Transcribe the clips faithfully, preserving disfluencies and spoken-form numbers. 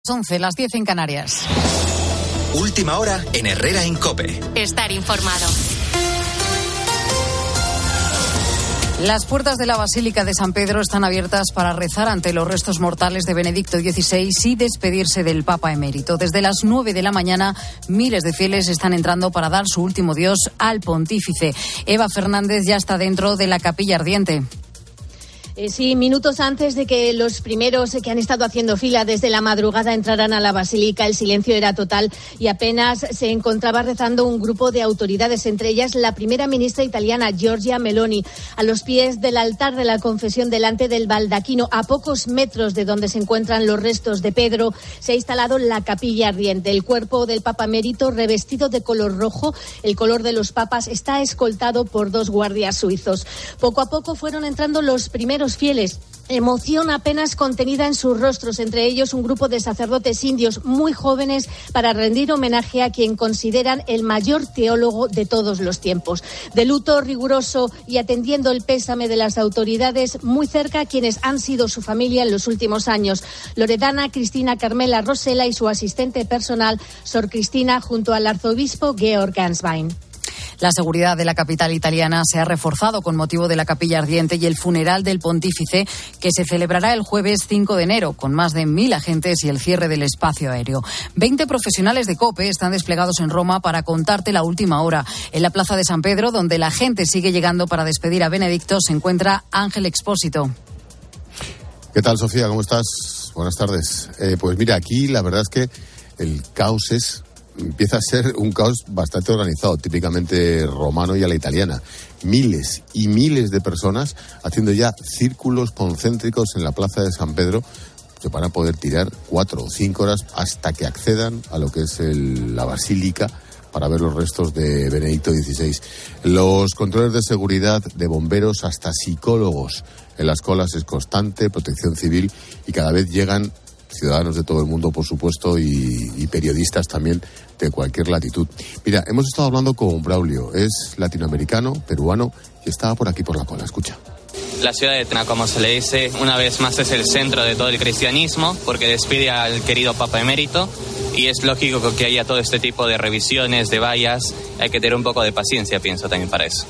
once, las diez en Canarias. Última hora en Herrera en COPE. Estar informado. Las puertas de la Basílica de San Pedro están abiertas para rezar ante los restos mortales de Benedicto dieciséis y despedirse del Papa emérito. Desde las nueve de la mañana, miles de fieles están entrando para dar su último adiós al pontífice. Eva Fernández ya está dentro de la capilla ardiente. Eh, sí, minutos antes de que los primeros que han estado haciendo fila desde la madrugada entraran a la basílica, el silencio era total y apenas se encontraba rezando un grupo de autoridades, entre ellas la primera ministra italiana, Giorgia Meloni, a los pies del altar de la confesión delante del baldaquino, a pocos metros de donde se encuentran los restos de Pedro, se ha instalado la capilla ardiente. El cuerpo del Papa emérito, revestido de color rojo, el color de los papas, está escoltado por dos guardias suizos. Poco a poco fueron entrando los primeros fieles. Emoción apenas contenida en sus rostros, entre ellos un grupo de sacerdotes indios muy jóvenes para rendir homenaje a quien consideran el mayor teólogo de todos los tiempos. De luto riguroso y atendiendo el pésame de las autoridades, muy cerca quienes han sido su familia en los últimos años. Loredana Cristina Carmela Rosela y su asistente personal, Sor Cristina, junto al arzobispo Georg Ganswein. La seguridad de la capital italiana se ha reforzado con motivo de la capilla ardiente y el funeral del pontífice, que se celebrará el jueves cinco de enero, con más de mil agentes y el cierre del espacio aéreo. Veinte profesionales de COPE están desplegados en Roma para contarte la última hora. En la plaza de San Pedro, donde la gente sigue llegando para despedir a Benedicto, se encuentra Ángel Expósito. ¿Qué tal, Sofía? ¿Cómo estás? Buenas tardes. Eh, pues mira, aquí la verdad es que el caos es... empieza a ser un caos bastante organizado, típicamente romano y a la italiana. Miles y miles de personas haciendo ya círculos concéntricos en la plaza de San Pedro, que van a poder tirar cuatro o cinco horas hasta que accedan a lo que es el, la basílica para ver los restos de Benedicto dieciséis. Los controles de seguridad, de bomberos hasta psicólogos en las colas es constante, protección civil, y cada vez llegan ciudadanos de todo el mundo, por supuesto, y, y periodistas también de cualquier latitud. Mira, hemos estado hablando con Braulio, es latinoamericano, peruano, y estaba por aquí por la cola. Escucha. La ciudad de Tena, como se le dice, una vez más es el centro de todo el cristianismo, porque despide al querido Papa emérito, y es lógico que haya todo este tipo de revisiones, de vallas. Hay que tener un poco de paciencia, pienso, también para eso.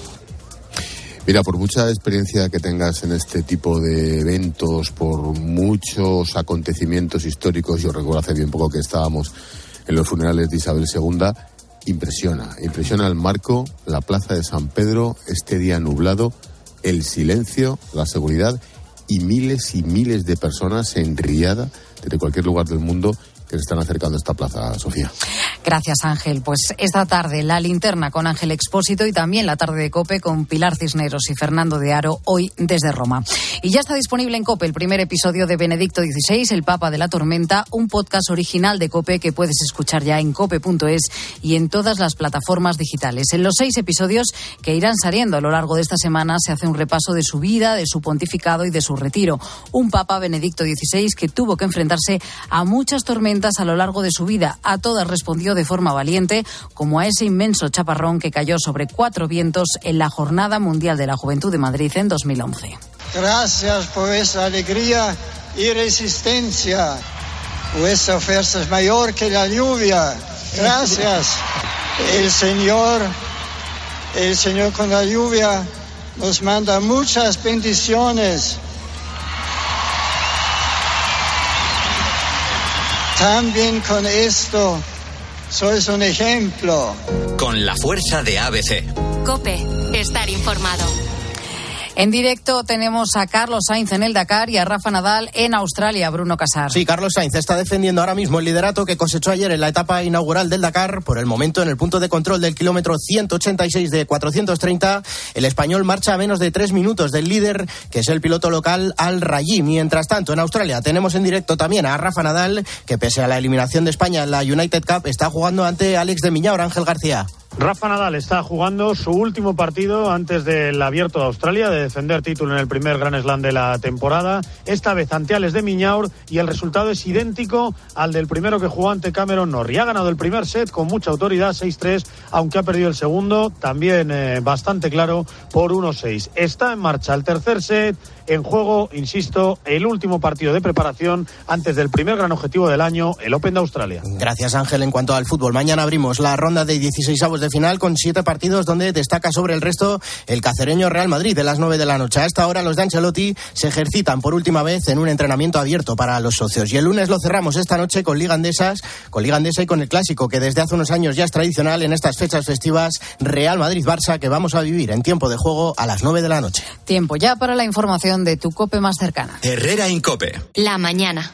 Mira, por mucha experiencia que tengas en este tipo de eventos, por muchos acontecimientos históricos, yo recuerdo hace bien poco que estábamos en los funerales de Isabel segunda, impresiona, impresiona el marco, la plaza de San Pedro, este día nublado, el silencio, la seguridad y miles y miles de personas en riada desde cualquier lugar del mundo que se están acercando a esta plaza, Sofía. Gracias, Ángel. Pues esta tarde la linterna con Ángel Expósito y también la tarde de COPE con Pilar Cisneros y Fernando de Aro, hoy desde Roma. Y ya está disponible en COPE el primer episodio de Benedicto dieciséis, el Papa de la Tormenta, un podcast original de COPE que puedes escuchar ya en cope punto es y en todas las plataformas digitales. En los seis episodios que irán saliendo a lo largo de esta semana se hace un repaso de su vida, de su pontificado y de su retiro. Un Papa, Benedicto dieciséis, que tuvo que enfrentarse a muchas tormentas a lo largo de su vida. A todas respondió de forma valiente, como a ese inmenso chaparrón que cayó sobre cuatro vientos en la Jornada Mundial de la Juventud de Madrid en dos mil once. Gracias por esa alegría y resistencia. Vuestra fuerza es mayor que la lluvia. Gracias. El Señor, el Señor con la lluvia nos manda muchas bendiciones. También con esto sois un ejemplo. Con la fuerza de A B C. COPE, estar informado. En directo tenemos a Carlos Sainz en el Dakar y a Rafa Nadal en Australia, Bruno Casar. Sí, Carlos Sainz está defendiendo ahora mismo el liderato que cosechó ayer en la etapa inaugural del Dakar. Por el momento, en el punto de control del kilómetro ciento ochenta y seis de cuatrocientos treinta, el español marcha a menos de tres minutos del líder, que es el piloto local Al Rayyi. Mientras tanto, en Australia tenemos en directo también a Rafa Nadal, que pese a la eliminación de España en la United Cup, está jugando ante Alex de Miñaur. Ángel García. Rafa Nadal está jugando su último partido antes del Abierto de Australia, de defender título en el primer Grand Slam de la temporada, esta vez ante Ales de Miñaur, y el resultado es idéntico al del primero que jugó ante Cameron Norrie. Ha ganado el primer set con mucha autoridad, seis tres, aunque ha perdido el segundo, también eh, bastante claro, por uno seis. Está en marcha el tercer set, en juego, insisto, el último partido de preparación antes del primer gran objetivo del año, el Open de Australia. Gracias, Ángel. En cuanto al fútbol, mañana abrimos la ronda de dieciseisavos de final con siete partidos donde destaca sobre el resto el cacereño Real Madrid de las nueve de la noche. A esta hora los de Ancelotti se ejercitan por última vez en un entrenamiento abierto para los socios. Y el lunes lo cerramos esta noche con Liga Andesas, con Liga Andesa y con el clásico que desde hace unos años ya es tradicional en estas fechas festivas, Real Madrid-Barça, que vamos a vivir en tiempo de juego a las nueve de la noche. Tiempo ya para la información de tu COPE más cercana. Herrera Incope. La mañana.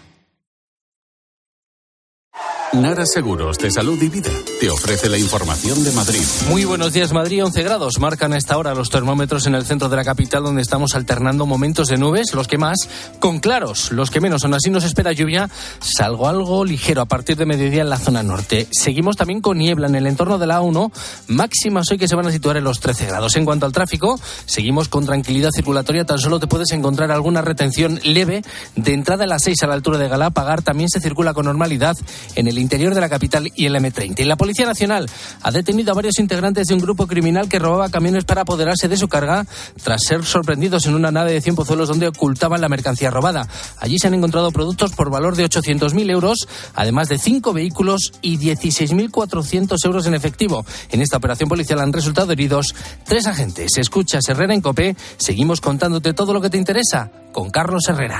Nara Seguros de Salud y Vida te ofrece la información de Madrid. Muy buenos días, Madrid. once grados marcan a esta hora los termómetros en el centro de la capital, donde estamos alternando momentos de nubes, los que más con claros, los que menos. Aún así nos espera lluvia, salvo algo ligero a partir de mediodía en la zona norte. Seguimos también con niebla en el entorno de la A uno, máximas hoy que se van a situar en los trece grados. En cuanto al tráfico, seguimos con tranquilidad circulatoria. Tan solo te puedes encontrar alguna retención leve de entrada a las seis a la altura de Galapagar. También se circula con normalidad en el interior de la capital y el eme treinta. Y la Policía Nacional ha detenido a varios integrantes de un grupo criminal que robaba camiones para apoderarse de su carga tras ser sorprendidos en una nave de cien pozuelos donde ocultaban la mercancía robada. Allí se han encontrado productos por valor de ochocientos mil euros, además de cinco vehículos y dieciséis mil cuatrocientos euros en efectivo. En esta operación policial han resultado heridos tres agentes. Escuchas Herrera en COPE. Seguimos contándote todo lo que te interesa con Carlos Herrera.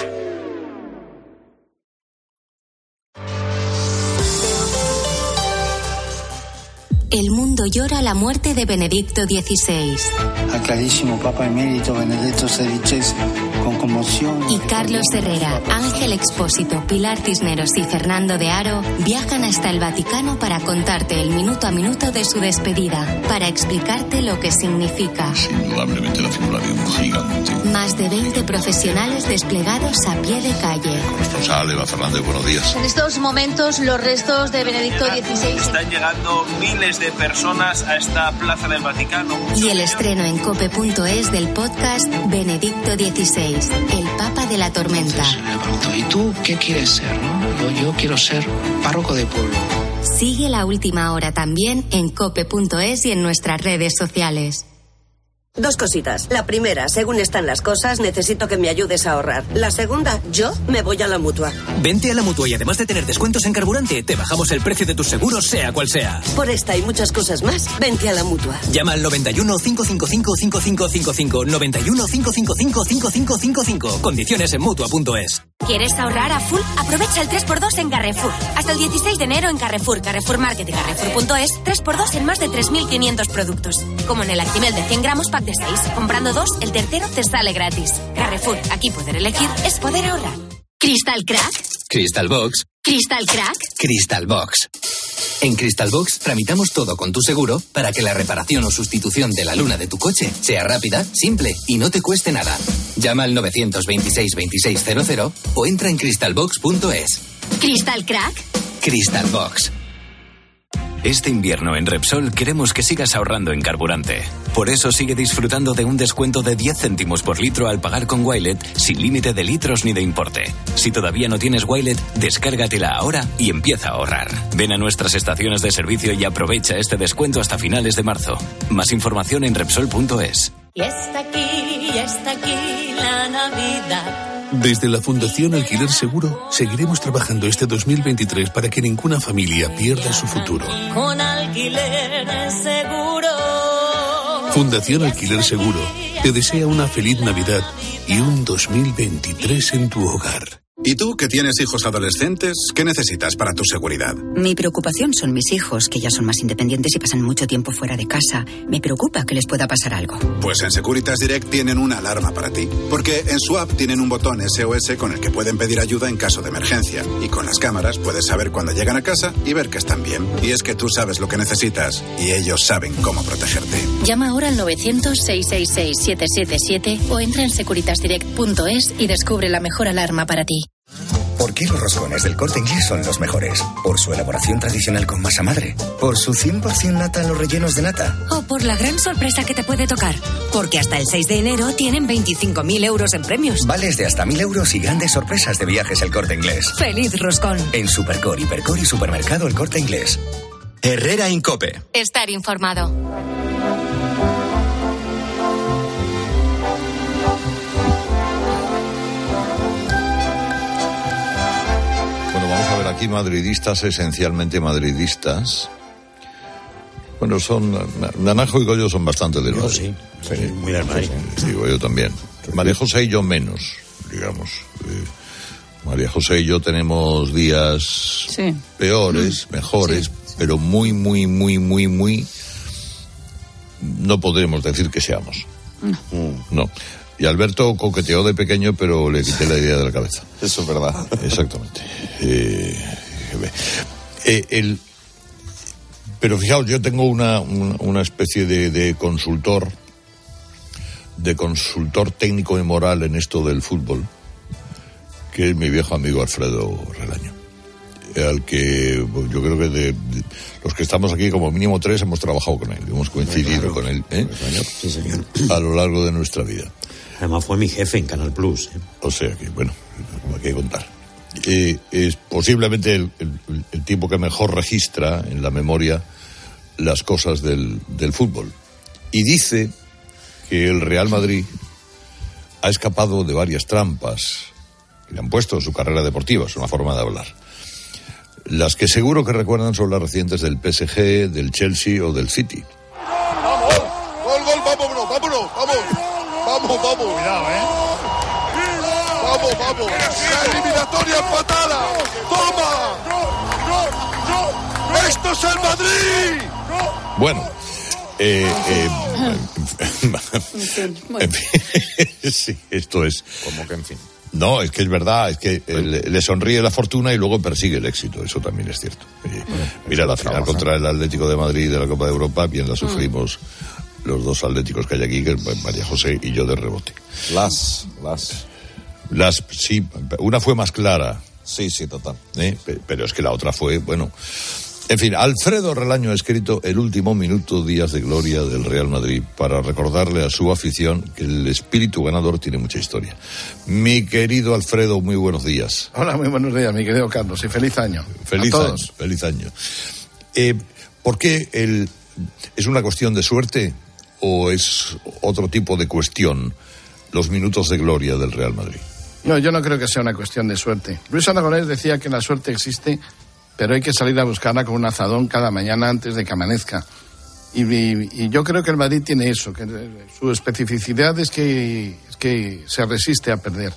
El mundo llora la muerte de Benedicto dieciséis. Al carísimo Papa Emérito Benedetto sedici con conmoción. Y Carlos Herrera, Ángel Expósito, Pilar Cisneros y Fernando de Aro viajan hasta el Vaticano para contarte el minuto a minuto de su despedida, para explicarte lo que significa. Indudablemente la figura de un gigante. Más de veinte profesionales desplegados a pie de calle. Responsable, Eva Fernández, buenos días. En estos momentos los restos de Benedicto dieciséis están llegando miles de personas a esta plaza del Vaticano. Y el estreno en cope punto es del podcast Benedicto dieciséis, el Papa de la Tormenta. ¿Y tú qué quieres ser, no? Yo, yo quiero ser párroco de pueblo. Sigue la última hora también en cope punto es y en nuestras redes sociales. Dos cositas. La primera, según están las cosas, necesito que me ayudes a ahorrar. La segunda, yo me voy a la Mutua. Vente a la Mutua y además de tener descuentos en carburante, te bajamos el precio de tus seguros, sea cual sea. Por esta y muchas cosas más, vente a la Mutua. Llama al noventa y uno, cinco cinco cinco, cinco cinco cinco cinco, noventa y uno, cinco cinco cinco, cinco cinco cinco cinco. Condiciones en Mutua punto es. ¿Quieres ahorrar a full? Aprovecha el tres por dos en Carrefour. Hasta el dieciséis de enero en Carrefour, Carrefour Market y Carrefour punto es, tres por dos en más de tres mil quinientos productos. Como en el Actimel de cien gramos, pack de seis. Comprando dos, el tercero te sale gratis. Carrefour, aquí poder elegir es poder ahorrar. ¿Crystal Crack? Crystal Box. ¿Crystal Crack? Crystal Box. En Crystal Box tramitamos todo con tu seguro para que la reparación o sustitución de la luna de tu coche sea rápida, simple y no te cueste nada. Llama al novecientos veintiséis veintiséis cero cero o entra en crystal box punto es. ¿Crystal Crack? Crystal Box. Este invierno en Repsol queremos que sigas ahorrando en carburante. Por eso sigue disfrutando de un descuento de diez céntimos por litro al pagar con Wilet sin límite de litros ni de importe. Si todavía no tienes Wilet, descárgatela ahora y empieza a ahorrar. Ven a nuestras estaciones de servicio y aprovecha este descuento hasta finales de marzo. Más información en Repsol punto es. Y está aquí, ya está aquí la Navidad. Desde la Fundación Alquiler Seguro seguiremos trabajando este dos mil veintitrés para que ninguna familia pierda su futuro. Con Alquiler Seguro. Fundación Alquiler Seguro te desea una feliz Navidad y un dos mil veintitrés en tu hogar. ¿Y tú, que tienes hijos adolescentes, qué necesitas para tu seguridad? Mi preocupación son mis hijos, que ya son más independientes y pasan mucho tiempo fuera de casa. Me preocupa que les pueda pasar algo. Pues en Securitas Direct tienen una alarma para ti. Porque en su app tienen un botón S O S con el que pueden pedir ayuda en caso de emergencia. Y con las cámaras puedes saber cuándo llegan a casa y ver que están bien. Y es que tú sabes lo que necesitas y ellos saben cómo protegerte. Llama ahora al novecientos, seiscientos sesenta y seis, setecientos setenta y siete o entra en securitas direct punto es y descubre la mejor alarma para ti. ¿Por qué qué los roscones del Corte Inglés son los mejores? ¿Por su elaboración tradicional con masa madre? ¿Por su cien por ciento nata en los rellenos de nata? O por la gran sorpresa que te puede tocar. Porque hasta el seis de enero tienen veinticinco mil euros en premios. Vales de hasta mil euros y grandes sorpresas de viajes El Corte Inglés. ¡Feliz roscón! En Supercor, Hipercor y Supermercado El Corte Inglés. Herrera Incope. Estar informado. Bueno, vamos a ver aquí madridistas, esencialmente madridistas. Bueno, son... Naranjo y Goyo son bastante del Madrid. Sí, sí, sí, muy del Madrid. Sí, digo yo también. María José y yo menos, digamos. Eh, María José y yo tenemos días sí. peores, mejores, sí. pero muy, muy, muy, muy, muy... No podremos decir que seamos. No. No. Y Alberto coqueteó de pequeño, pero le quité la idea de la cabeza. Eso es verdad. Exactamente. Eh, eh, el, pero fijaos, yo tengo una, una, una especie de, de consultor, de consultor técnico y moral en esto del fútbol, que es mi viejo amigo Alfredo Relaño, al que yo creo que de, de los que estamos aquí, como mínimo tres, hemos trabajado con él, hemos coincidido claro, con él ¿eh? Sí, señor. A lo largo de nuestra vida. Además fue mi jefe en Canal Plus. ¿eh? O sea que, bueno, hay que contar. Eh, es posiblemente el, el, el tipo que mejor registra en la memoria las cosas del, del fútbol. Y dice que el Real Madrid ha escapado de varias trampas que le han puesto en su carrera deportiva, es una forma de hablar. Las que seguro que recuerdan son las recientes del P S G, del Chelsea o del City. ¡Vamos! ¡Gol, gol! ¡Vámonos, vámonos! ¡Vamos! ¡Vamos, vamos! Cuidado, ¿eh? ¡Vamos, vamos! ¡La eliminatoria empatada! ¡Toma! ¡Esto es el Madrid! Bueno, eh... eh bueno. En fin, sí, esto es... Como que en fin. No, es que es verdad, es que le, le sonríe la fortuna y luego persigue el éxito, eso también es cierto. Oye, bueno, mira, la final contra el Atlético de Madrid de la Copa de Europa, bien la sufrimos mm. los dos atléticos que hay aquí, que es María José y yo de rebote. Las, las... Las, sí, una fue más clara. Sí, sí, total. ¿Eh? Pero es que la otra fue, bueno... En fin, Alfredo Relaño ha escrito el último minuto Días de Gloria del Real Madrid para recordarle a su afición que el espíritu ganador tiene mucha historia. Mi querido Alfredo, muy buenos días. Hola, muy buenos días, mi querido Carlos, y feliz año. Feliz a año, todos. Feliz año. Eh, ¿Por qué el, es una cuestión de suerte o es otro tipo de cuestión los minutos de gloria del Real Madrid? No, yo no creo que sea una cuestión de suerte. Luis Aragonés decía que la suerte existe, pero hay que salir a buscarla con un azadón cada mañana antes de que amanezca. Y, y, y yo creo que el Madrid tiene eso, que su especificidad es que, es que se resiste a perder.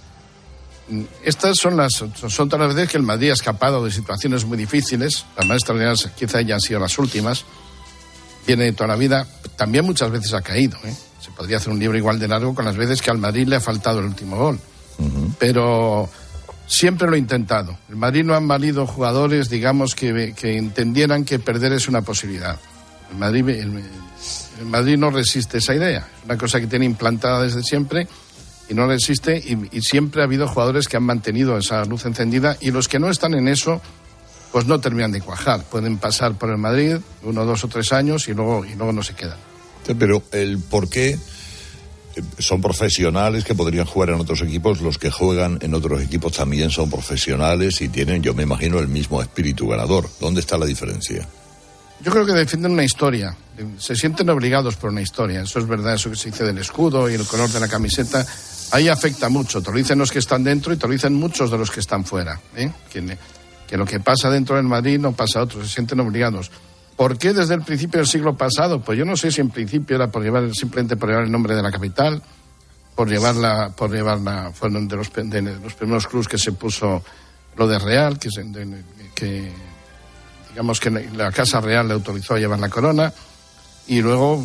Estas son las son todas las veces que el Madrid ha escapado de situaciones muy difíciles, las más extraordinarias quizá ya han sido las últimas, viene toda la vida, también muchas veces ha caído, ¿eh? Se podría hacer un libro igual de largo con las veces que al Madrid le ha faltado el último gol. Uh-huh. Pero... siempre lo he intentado. El Madrid no han valido jugadores, digamos, que, que entendieran que perder es una posibilidad. El Madrid, el, el Madrid no resiste esa idea. Es una cosa que tiene implantada desde siempre y no resiste. Y, y siempre ha habido jugadores que han mantenido esa luz encendida y los que no están en eso, pues no terminan de cuajar. Pueden pasar por el Madrid uno, dos o tres años y luego, y luego no se quedan. Pero el por qué... Son profesionales que podrían jugar en otros equipos, los que juegan en otros equipos también son profesionales y tienen, yo me imagino, el mismo espíritu ganador. ¿Dónde está la diferencia? Yo creo que defienden una historia, se sienten obligados por una historia, eso es verdad, eso que se dice del escudo y el color de la camiseta, ahí afecta mucho, te lo dicen los que están dentro y te lo dicen muchos de los que están fuera, ¿eh? que, que lo que pasa dentro del Madrid no pasa a otros, se sienten obligados. ¿Por qué desde el principio del siglo pasado? Pues yo no sé si en principio era por llevar simplemente por llevar el nombre de la capital, por llevarla, por llevarla, fueron de los, de los primeros clubes que se puso lo de Real, que, de, que digamos que la Casa Real le autorizó a llevar la corona, y luego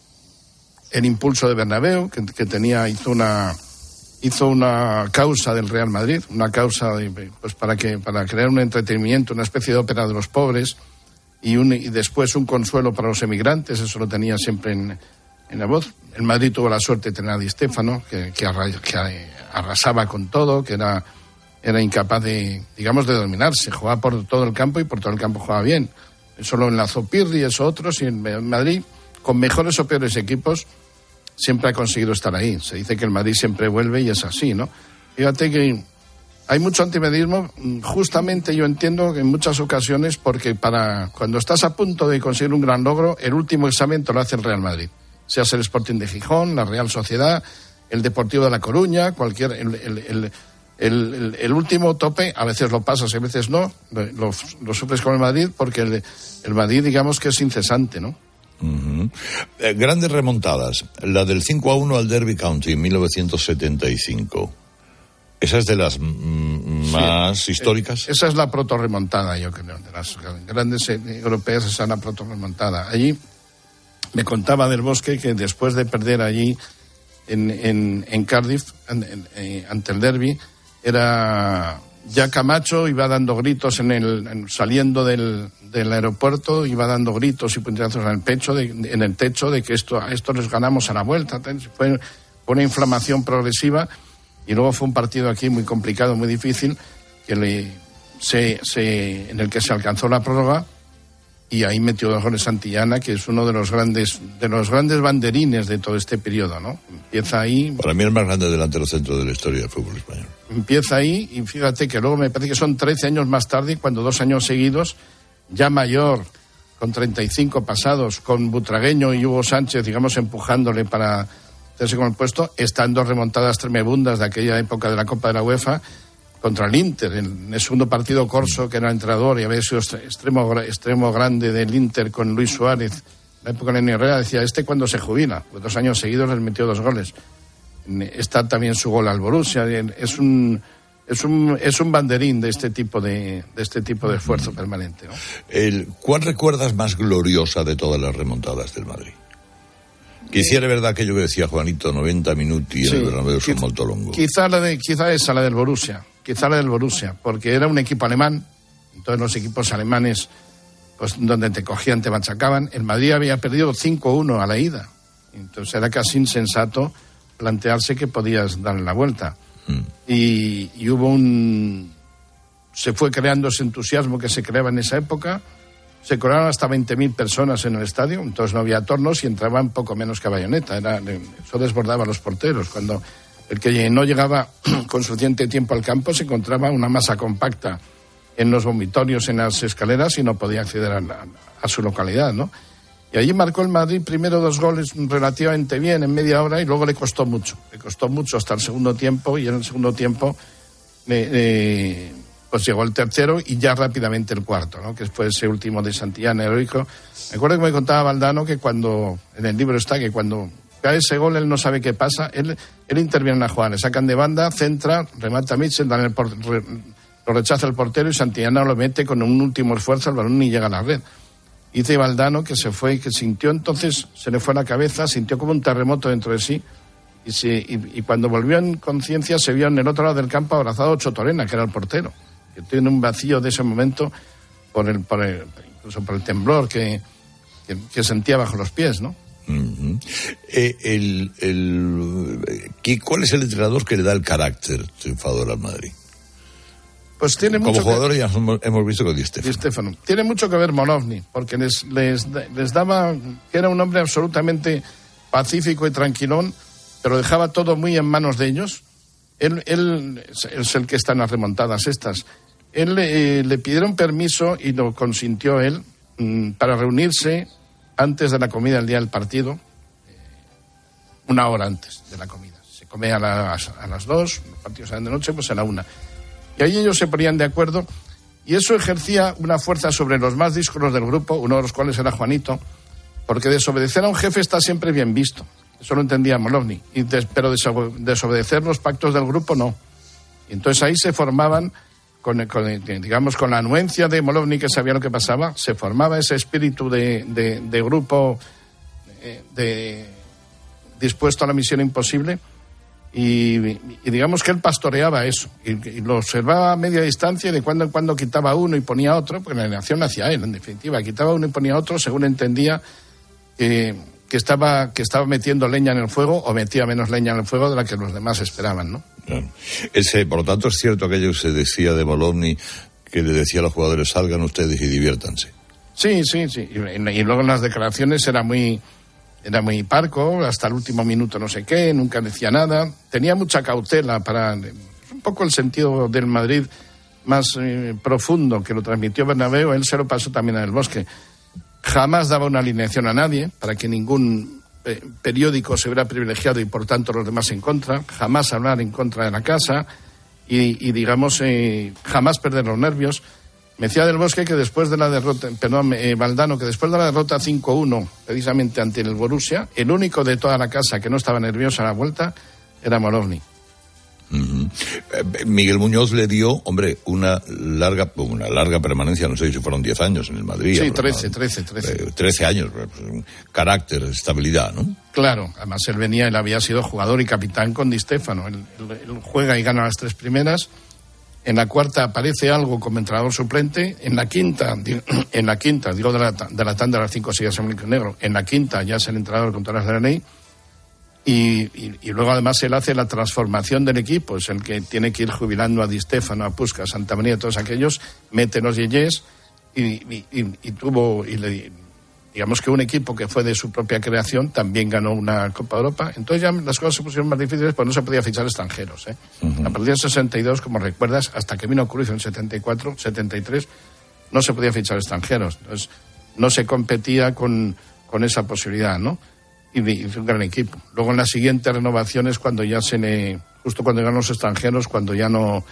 el impulso de Bernabéu, que, que tenía, hizo una hizo una causa del Real Madrid, una causa de, pues para que para crear un entretenimiento, una especie de ópera de los pobres. Y, un, y después un consuelo para los emigrantes, eso lo tenía siempre en, en la voz. El Madrid tuvo la suerte de tener a Di Stéfano, que, que, arra, que arrasaba con todo, que era era incapaz de, digamos, de dominarse. Jugaba por todo el campo y por todo el campo jugaba bien. Eso lo enlazó Pirri, eso otros, y en Madrid, con mejores o peores equipos, siempre ha conseguido estar ahí. Se dice que el Madrid siempre vuelve y es así, ¿no? Fíjate que hay mucho antimadridismo, justamente yo entiendo que en muchas ocasiones, porque para cuando estás a punto de conseguir un gran logro, el último examen te lo hace el Real Madrid. Sea el Sporting de Gijón, la Real Sociedad, el Deportivo de La Coruña, cualquier... El, el, el, el, el, el último tope, a veces lo pasas y a veces no, lo, lo sufres con el Madrid, porque el, el Madrid, digamos que es incesante, ¿no? Uh-huh. Eh, grandes remontadas. La del cinco a uno al Derby County en mil novecientos setenta y cinco. ¿Esa es de las mm, más sí, históricas? Esa es la proto-remontada, yo creo. De las grandes europeas, esa es la proto-remontada. Allí me contaba Del Bosque que después de perder allí en, en, en Cardiff, en, en, en, ante el Derby, era ya Camacho iba dando gritos en el en, saliendo del, del aeropuerto, iba dando gritos y puñetazos en el pecho, de, en el techo, de que esto a esto les ganamos a la vuelta. Fue una inflamación progresiva y luego fue un partido aquí muy complicado, muy difícil, que le, se, se, en el que se alcanzó la prórroga y ahí metió dos goles Santillana, que es uno de los grandes de los grandes banderines de todo este periodo, ¿no? Empieza ahí... Para mí el más grande delantero centro de la historia del fútbol español. Empieza ahí y fíjate que luego me parece que son trece años más tarde, cuando dos años seguidos, ya mayor, con treinta y cinco pasados, con Butragueño y Hugo Sánchez, digamos, empujándole para hacerse con el puesto, están dos remontadas tremebundas de aquella época de la Copa de la UEFA, contra el Inter, en el segundo partido Corso, que era entrenador y había sido extremo, extremo grande del Inter con Luis Suárez, en la época de Nene Herrera, decía, este cuando se jubila, pues dos años seguidos les metió dos goles. Está también su gol al Borussia, es un es un es un banderín de este tipo de de este tipo de esfuerzo permanente, ¿no? El, ¿cuál recuerdas más gloriosa de todas las remontadas del Madrid? Quisiera verdad aquello que decía Juanito, noventa minuti sí, en el Bernabéu son molto longo. Quizá la de quizá esa la del Borussia. Quizá la del Borussia, porque era un equipo alemán, todos los equipos alemanes, pues donde te cogían, te machacaban. El Madrid había perdido cinco uno a la ida, entonces era casi insensato plantearse que podías darle la vuelta. Mm. Y, y hubo un... se fue creando ese entusiasmo que se creaba en esa época, se colaron hasta veinte mil personas en el estadio, entonces no había tornos y entraban poco menos que a bayoneta, era, eso desbordaba a los porteros, cuando... El que no llegaba con suficiente tiempo al campo se encontraba una masa compacta en los vomitorios, en las escaleras y no podía acceder a, la, a su localidad, ¿no? Y allí marcó el Madrid primero dos goles relativamente bien en media hora y luego le costó mucho. Le costó mucho hasta el segundo tiempo y en el segundo tiempo eh, eh, pues llegó el tercero y ya rápidamente el cuarto, ¿no? Que fue ese último de Santillana heroico. Me acuerdo que me contaba Valdano que cuando, en el libro está, que cuando... cae ese gol, él no sabe qué pasa, él, él interviene en la jugada, le sacan de banda, centra, remata a Mitchell, dan el por, re, lo rechaza el portero y Santillana lo mete con un último esfuerzo, el balón ni llega a la red. Dice Valdano que se fue, que sintió entonces, se le fue la cabeza, sintió como un terremoto dentro de sí, y, se, y, y cuando volvió en conciencia se vio en el otro lado del campo abrazado a Ocho Torena, que era el portero, que tiene un vacío de ese momento por el, por el, incluso por el temblor que, que, que sentía bajo los pies, ¿no? Uh-huh. Eh, el, el, ¿Cuál es el entrenador que le da el carácter triunfador al Madrid? Pues tiene Como mucho jugador que... ya hemos visto con Di Stéfano. Di Stéfano. Tiene mucho que ver Molovny, porque les, les, les daba que era un hombre absolutamente pacífico y tranquilón, pero dejaba todo muy en manos de ellos. Él, él es el que está en las remontadas estas. Él eh, le pidieron permiso y lo consintió él mmm, para reunirse antes de la comida el día del partido, eh, una hora antes de la comida. Se come a las, a las dos, los partidos salen de noche, pues a la una. Y ahí ellos se ponían de acuerdo y eso ejercía una fuerza sobre los más díscolos del grupo, uno de los cuales era Juanito, porque desobedecer a un jefe está siempre bien visto. Eso lo entendía Molovny, y des, pero desobedecer los pactos del grupo no. Y entonces ahí se formaban... Con, con, digamos, con la anuencia de Molovny, que sabía lo que pasaba, se formaba ese espíritu de, de, de grupo de, de, dispuesto a la misión imposible y, y digamos que él pastoreaba eso y, y lo observaba a media distancia y de cuando en cuando quitaba uno y ponía otro, porque la nación hacía él, en definitiva, quitaba uno y ponía otro según entendía que, que estaba que estaba metiendo leña en el fuego o metía menos leña en el fuego de la que los demás esperaban, ¿no? Claro. Ese, por lo tanto, es cierto aquello que se decía de Molovny, que le decía a los jugadores, salgan ustedes y diviértanse. Sí, sí, sí. Y, y luego en las declaraciones era muy era muy parco, hasta el último minuto no sé qué, nunca decía nada. Tenía mucha cautela para... un poco el sentido del Madrid más eh, profundo que lo transmitió Bernabéu, él se lo pasó también en el Bosque. Jamás daba una alineación a nadie para que ningún eh, periódico se hubiera privilegiado y por tanto los demás en contra. Jamás hablar en contra de la casa y, y digamos, eh, jamás perder los nervios. Me decía del Bosque que después de la derrota, perdón, eh, Valdano, que después de la derrota cinco uno, precisamente ante el Borussia, el único de toda la casa que no estaba nervioso a la vuelta era Molovny. Uh-huh. Eh, Miguel Muñoz le dio, hombre, una larga una larga permanencia, no sé si fueron diez años en el Madrid. Sí, trece, trece, trece. Eh, trece años, carácter, estabilidad, ¿no? Claro, además él venía, él había sido jugador y capitán con Di Stéfano. Él, él, él juega y gana las tres primeras. En la cuarta aparece algo como entrenador suplente. En la quinta, en la quinta, digo de la, de la tanda de las cinco siguientes en blanco y negro, en la quinta ya es el entrenador con todas las de la ley. Y, y, y luego además él hace la transformación del equipo, es el que tiene que ir jubilando a Di Stéfano, a Puskás, a Santa María, todos aquellos, mete los yeyés y, y, y, y tuvo, y le, digamos que un equipo que fue de su propia creación también ganó una Copa de Europa. Entonces ya las cosas se pusieron más difíciles, pues no se podía fichar extranjeros, ¿eh? Uh-huh. A partir del sesenta y dos, como recuerdas, hasta que vino Cruyff en el setenta y cuatro, setenta y tres, no se podía fichar extranjeros. Entonces no se competía con, con esa posibilidad, ¿no? Y hizo un gran equipo. Luego en las siguientes renovaciones, cuando ya se le, justo cuando llegaron los extranjeros, cuando ya no,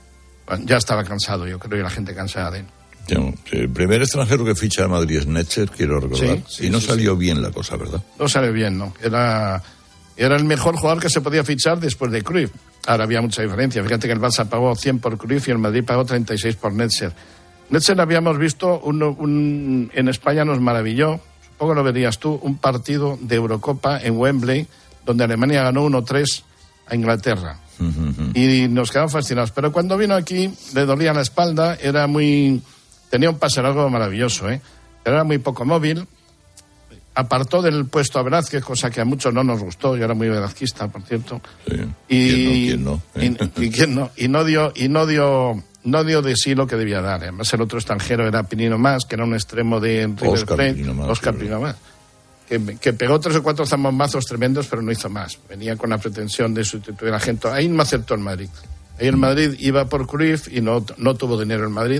ya estaba cansado, yo creo, y la gente cansada de él. El primer extranjero que ficha a Madrid es Netzer, quiero recordar, sí, sí, y no sí, salió sí. bien la cosa, ¿verdad? No salió bien, no. Era, era el mejor jugador que se podía fichar después de Cruyff. Ahora había mucha diferencia. Fíjate que el Barça pagó cien por Cruyff y el Madrid pagó treinta y seis por Netzer. Netzer habíamos visto, un, un, en España nos maravilló, supongo que lo verías tú, un partido de Eurocopa en Wembley, donde Alemania ganó uno tres a Inglaterra. Uh-huh. Y nos quedamos fascinados. Pero cuando vino aquí, le dolía la espalda, era muy... tenía un pase largo maravilloso, ¿eh? Pero era muy poco móvil. Apartó del puesto a Velázquez, cosa que a muchos no nos gustó. Yo era muy velazquista, por cierto. Sí. Y, ¿Quién no? ¿Quién no? y, y, ¿quién no? Y no dio, y no dio, no dio de sí lo que debía dar. Además, el otro extranjero era Pinino Mas, que era un extremo de River Plate. Óscar Pinino Mas. Que, que pegó tres o cuatro zambomazos tremendos, pero no hizo más. Venía con la pretensión de sustituir a Gento. Ahí no acertó el Madrid. Ahí el Madrid iba por Cruyff y no, no tuvo dinero el Madrid.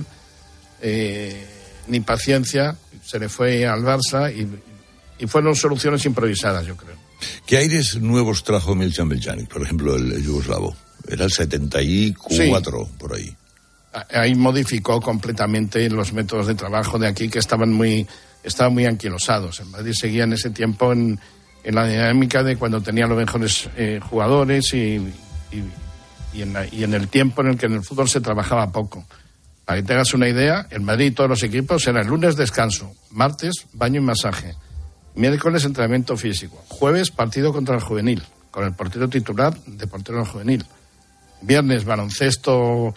Eh, ni paciencia, se le fue al Barça y, y fueron soluciones improvisadas, yo creo. ¿Qué aires nuevos trajo Miljan Beljanic, por ejemplo, el, el yugoslavo? Era el setenta y cuatro, sí. Por ahí. Ahí modificó completamente los métodos de trabajo de aquí, que estaban muy, estaban muy anquilosados. El Madrid seguía en ese tiempo en, en la dinámica de cuando tenía los mejores eh, jugadores y, y, y, en la, y en el tiempo en el que en el fútbol se trabajaba poco. Para que tengas una idea, el Madrid y todos los equipos eran el lunes descanso, martes baño y masaje, miércoles entrenamiento físico, jueves partido contra el juvenil, con el portero titular de portero del juvenil, viernes baloncesto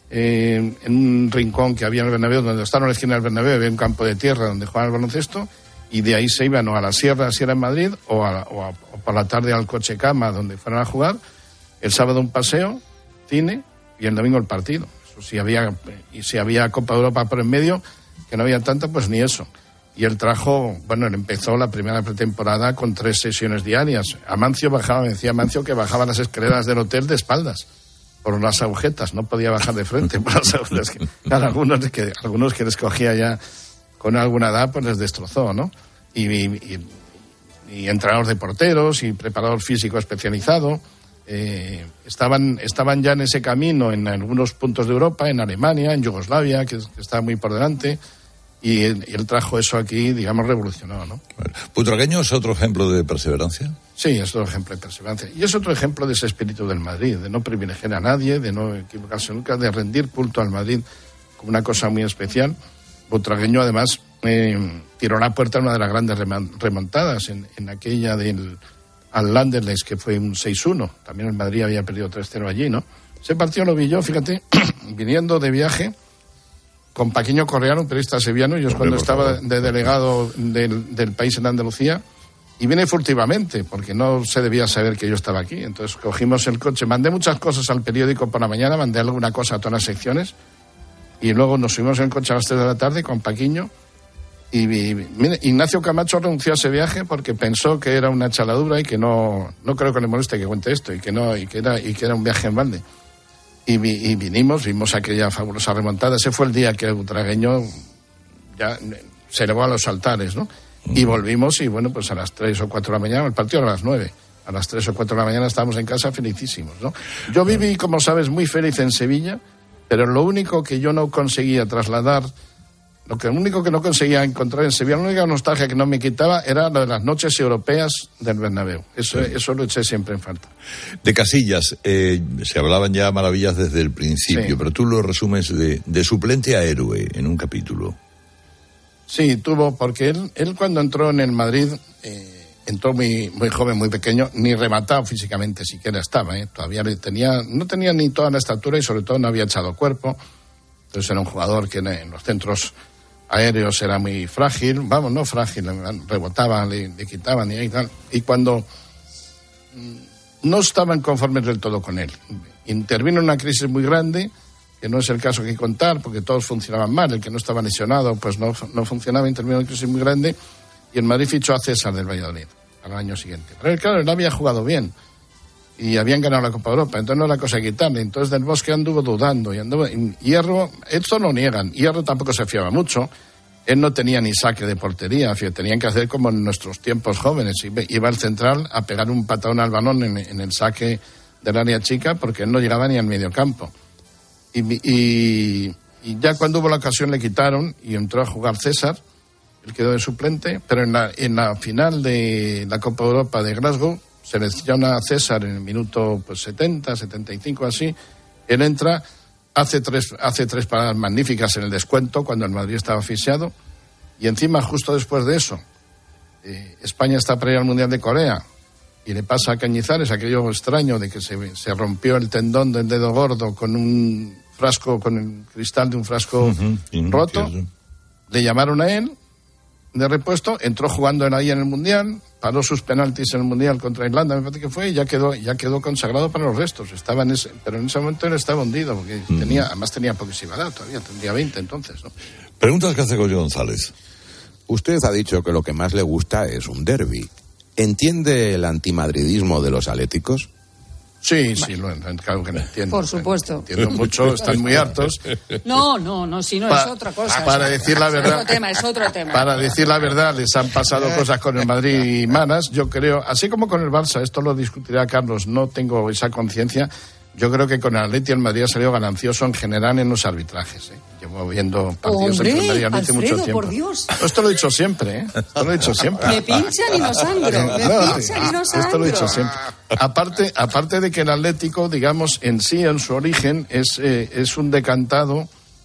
eh, en un rincón que había en el Bernabéu, donde estaban en la esquina del Bernabéu, había un campo de tierra donde jugaban el baloncesto, y de ahí se iban o a la sierra, si era en Madrid, o, a, o, a, o por la tarde al coche cama donde fueran a jugar, el sábado un paseo, cine, y el domingo el partido. Si había, y si había Copa de Europa por en medio, que no había tanta, pues ni eso. Y él trajo, bueno, él empezó la primera pretemporada con tres sesiones diarias. Amancio bajaba, me decía Amancio que bajaba las escaleras del hotel de espaldas, por las agujetas, no podía bajar de frente por las agujetas. Que, algunos, que, algunos que les cogía ya con alguna edad, pues les destrozó, ¿no? Y, y, y, y entrenador de porteros y preparador físico especializado. Eh, estaban, estaban ya en ese camino en algunos puntos de Europa, en Alemania, en Yugoslavia, que, que estaba muy por delante, y él, y él trajo eso aquí, digamos, revolucionó, ¿no? Bueno, ¿Putragueño es otro ejemplo de perseverancia? Sí, es otro ejemplo de perseverancia. Y es otro ejemplo de ese espíritu del Madrid, de no privilegiar a nadie, de no equivocarse nunca, de rendir culto al Madrid como una cosa muy especial. Putragueño, además, eh, tiró la puerta a una de las grandes remontadas, en, en aquella del... al Anderlecht, que fue un seis uno. También el Madrid había perdido tres cero allí, ¿no? Ese partido lo vi yo, fíjate, viniendo de viaje con Paquiño Correano, un periodista sevillano. Yo cuando estaba de delegado del, del país en Andalucía, Y vine furtivamente, porque no se debía saber que yo estaba aquí. Entonces cogimos el coche, mandé muchas cosas al periódico por la mañana, mandé alguna cosa a todas las secciones, y luego nos subimos en el coche a las tres de la tarde con Paquiño. Y, y mire, Ignacio Camacho renunció a ese viaje porque pensó que era una chaladura y que no, no creo que le moleste que cuente esto, y que no, y que era, y que era un viaje en balde. Y, y vinimos, vimos aquella fabulosa remontada. Ese fue el día que el butragueño ya se elevó a los altares, ¿no? Y volvimos y bueno, pues a las tres o cuatro de la mañana, el partido era a las nueve. A las tres o cuatro de la mañana estábamos en casa felicísimos, ¿no? Yo viví, como sabes, muy feliz en Sevilla, pero lo único que yo no conseguía trasladar, lo que lo único que no conseguía encontrar en Sevilla, la única nostalgia que no me quitaba era lo de las noches europeas del Bernabéu. Eso, sí. eso lo eché siempre en falta. De Casillas, eh, se hablaban ya maravillas desde el principio, sí. Pero tú lo resumes de, de suplente a héroe en un capítulo. Sí, tuvo, porque él, él cuando entró en el Madrid, eh, entró muy, muy joven, muy pequeño, ni rematado físicamente siquiera estaba, ¿eh? Todavía tenía, no tenía ni toda la estatura y sobre todo no había echado cuerpo. Entonces era un jugador que en los centros aéreos era muy frágil, vamos, no frágil, rebotaba, le, le quitaban y tal. Y cuando no estaban conformes del todo con él, intervino en una crisis muy grande, que no es el caso que contar, porque todos funcionaban mal, el que no estaba lesionado pues no, no funcionaba, intervino en una crisis muy grande, y el Madrid fichó a César del Valladolid al año siguiente. Pero claro, él había jugado bien, y habían ganado la Copa Europa, entonces no era cosa de quitarle. Entonces Del Bosque anduvo dudando, y anduvo, y Hierro, esto lo niegan, Hierro tampoco se fiaba mucho, él no tenía ni saque de portería, tenían que hacer como en nuestros tiempos jóvenes, iba al central a pegar un patadón al balón en, en el saque del área chica, porque él no llegaba ni al mediocampo. Y, y, y ya cuando hubo la ocasión le quitaron y entró a jugar César, él quedó de suplente, pero en la, en la final de la Copa Europa de Glasgow selecciona a César en el minuto pues, setenta, setenta y cinco así, él entra, hace tres, hace tres paradas magníficas en el descuento cuando el Madrid estaba asfixiado, y encima justo después de eso eh, España está para ir al Mundial de Corea y le pasa a Cañizares aquello extraño de que se, se rompió el tendón del dedo gordo con un frasco, con el cristal de un frasco uh-huh, roto. Entiendo. Le llamaron a él de repuesto, entró jugando en ahí en el Mundial, paró sus penaltis en el Mundial contra Irlanda, me parece que fue, y ya quedó, ya quedó consagrado para los restos. Estaba en ese, pero en ese momento él estaba hundido, porque uh-huh. tenía, además tenía poquísima edad todavía, tendría veinte entonces, ¿no? Preguntas que hace Goyo González. Usted ha dicho que lo que más le gusta es un derbi. ¿Entiende el antimadridismo de los atléticos? Sí, sí, lo, claro que lo entiendo. Por supuesto. Entiendo mucho, están muy hartos. No, no, no, si no pa, es otra cosa. Para es, decir la verdad. Es otro tema, es otro tema. Para decir la verdad, les han pasado cosas con el Madrid y manas. Yo creo, así como con el Barça, esto lo discutirá Carlos, no tengo esa conciencia. Yo creo que con el Atleti el Madrid ha salido ganancioso en general en los arbitrajes, ¿eh? Llevo viendo partidos Hombre, entre Madrid y Atleti mucho tiempo. Por Dios. Esto lo he dicho siempre, ¿eh? Esto lo he dicho siempre. Me pinchan y no sangro. Me no, pinchan y no sangro. Esto lo he dicho siempre. Aparte, aparte de que el Atlético, digamos, en sí, en su origen, es, eh, es un decantado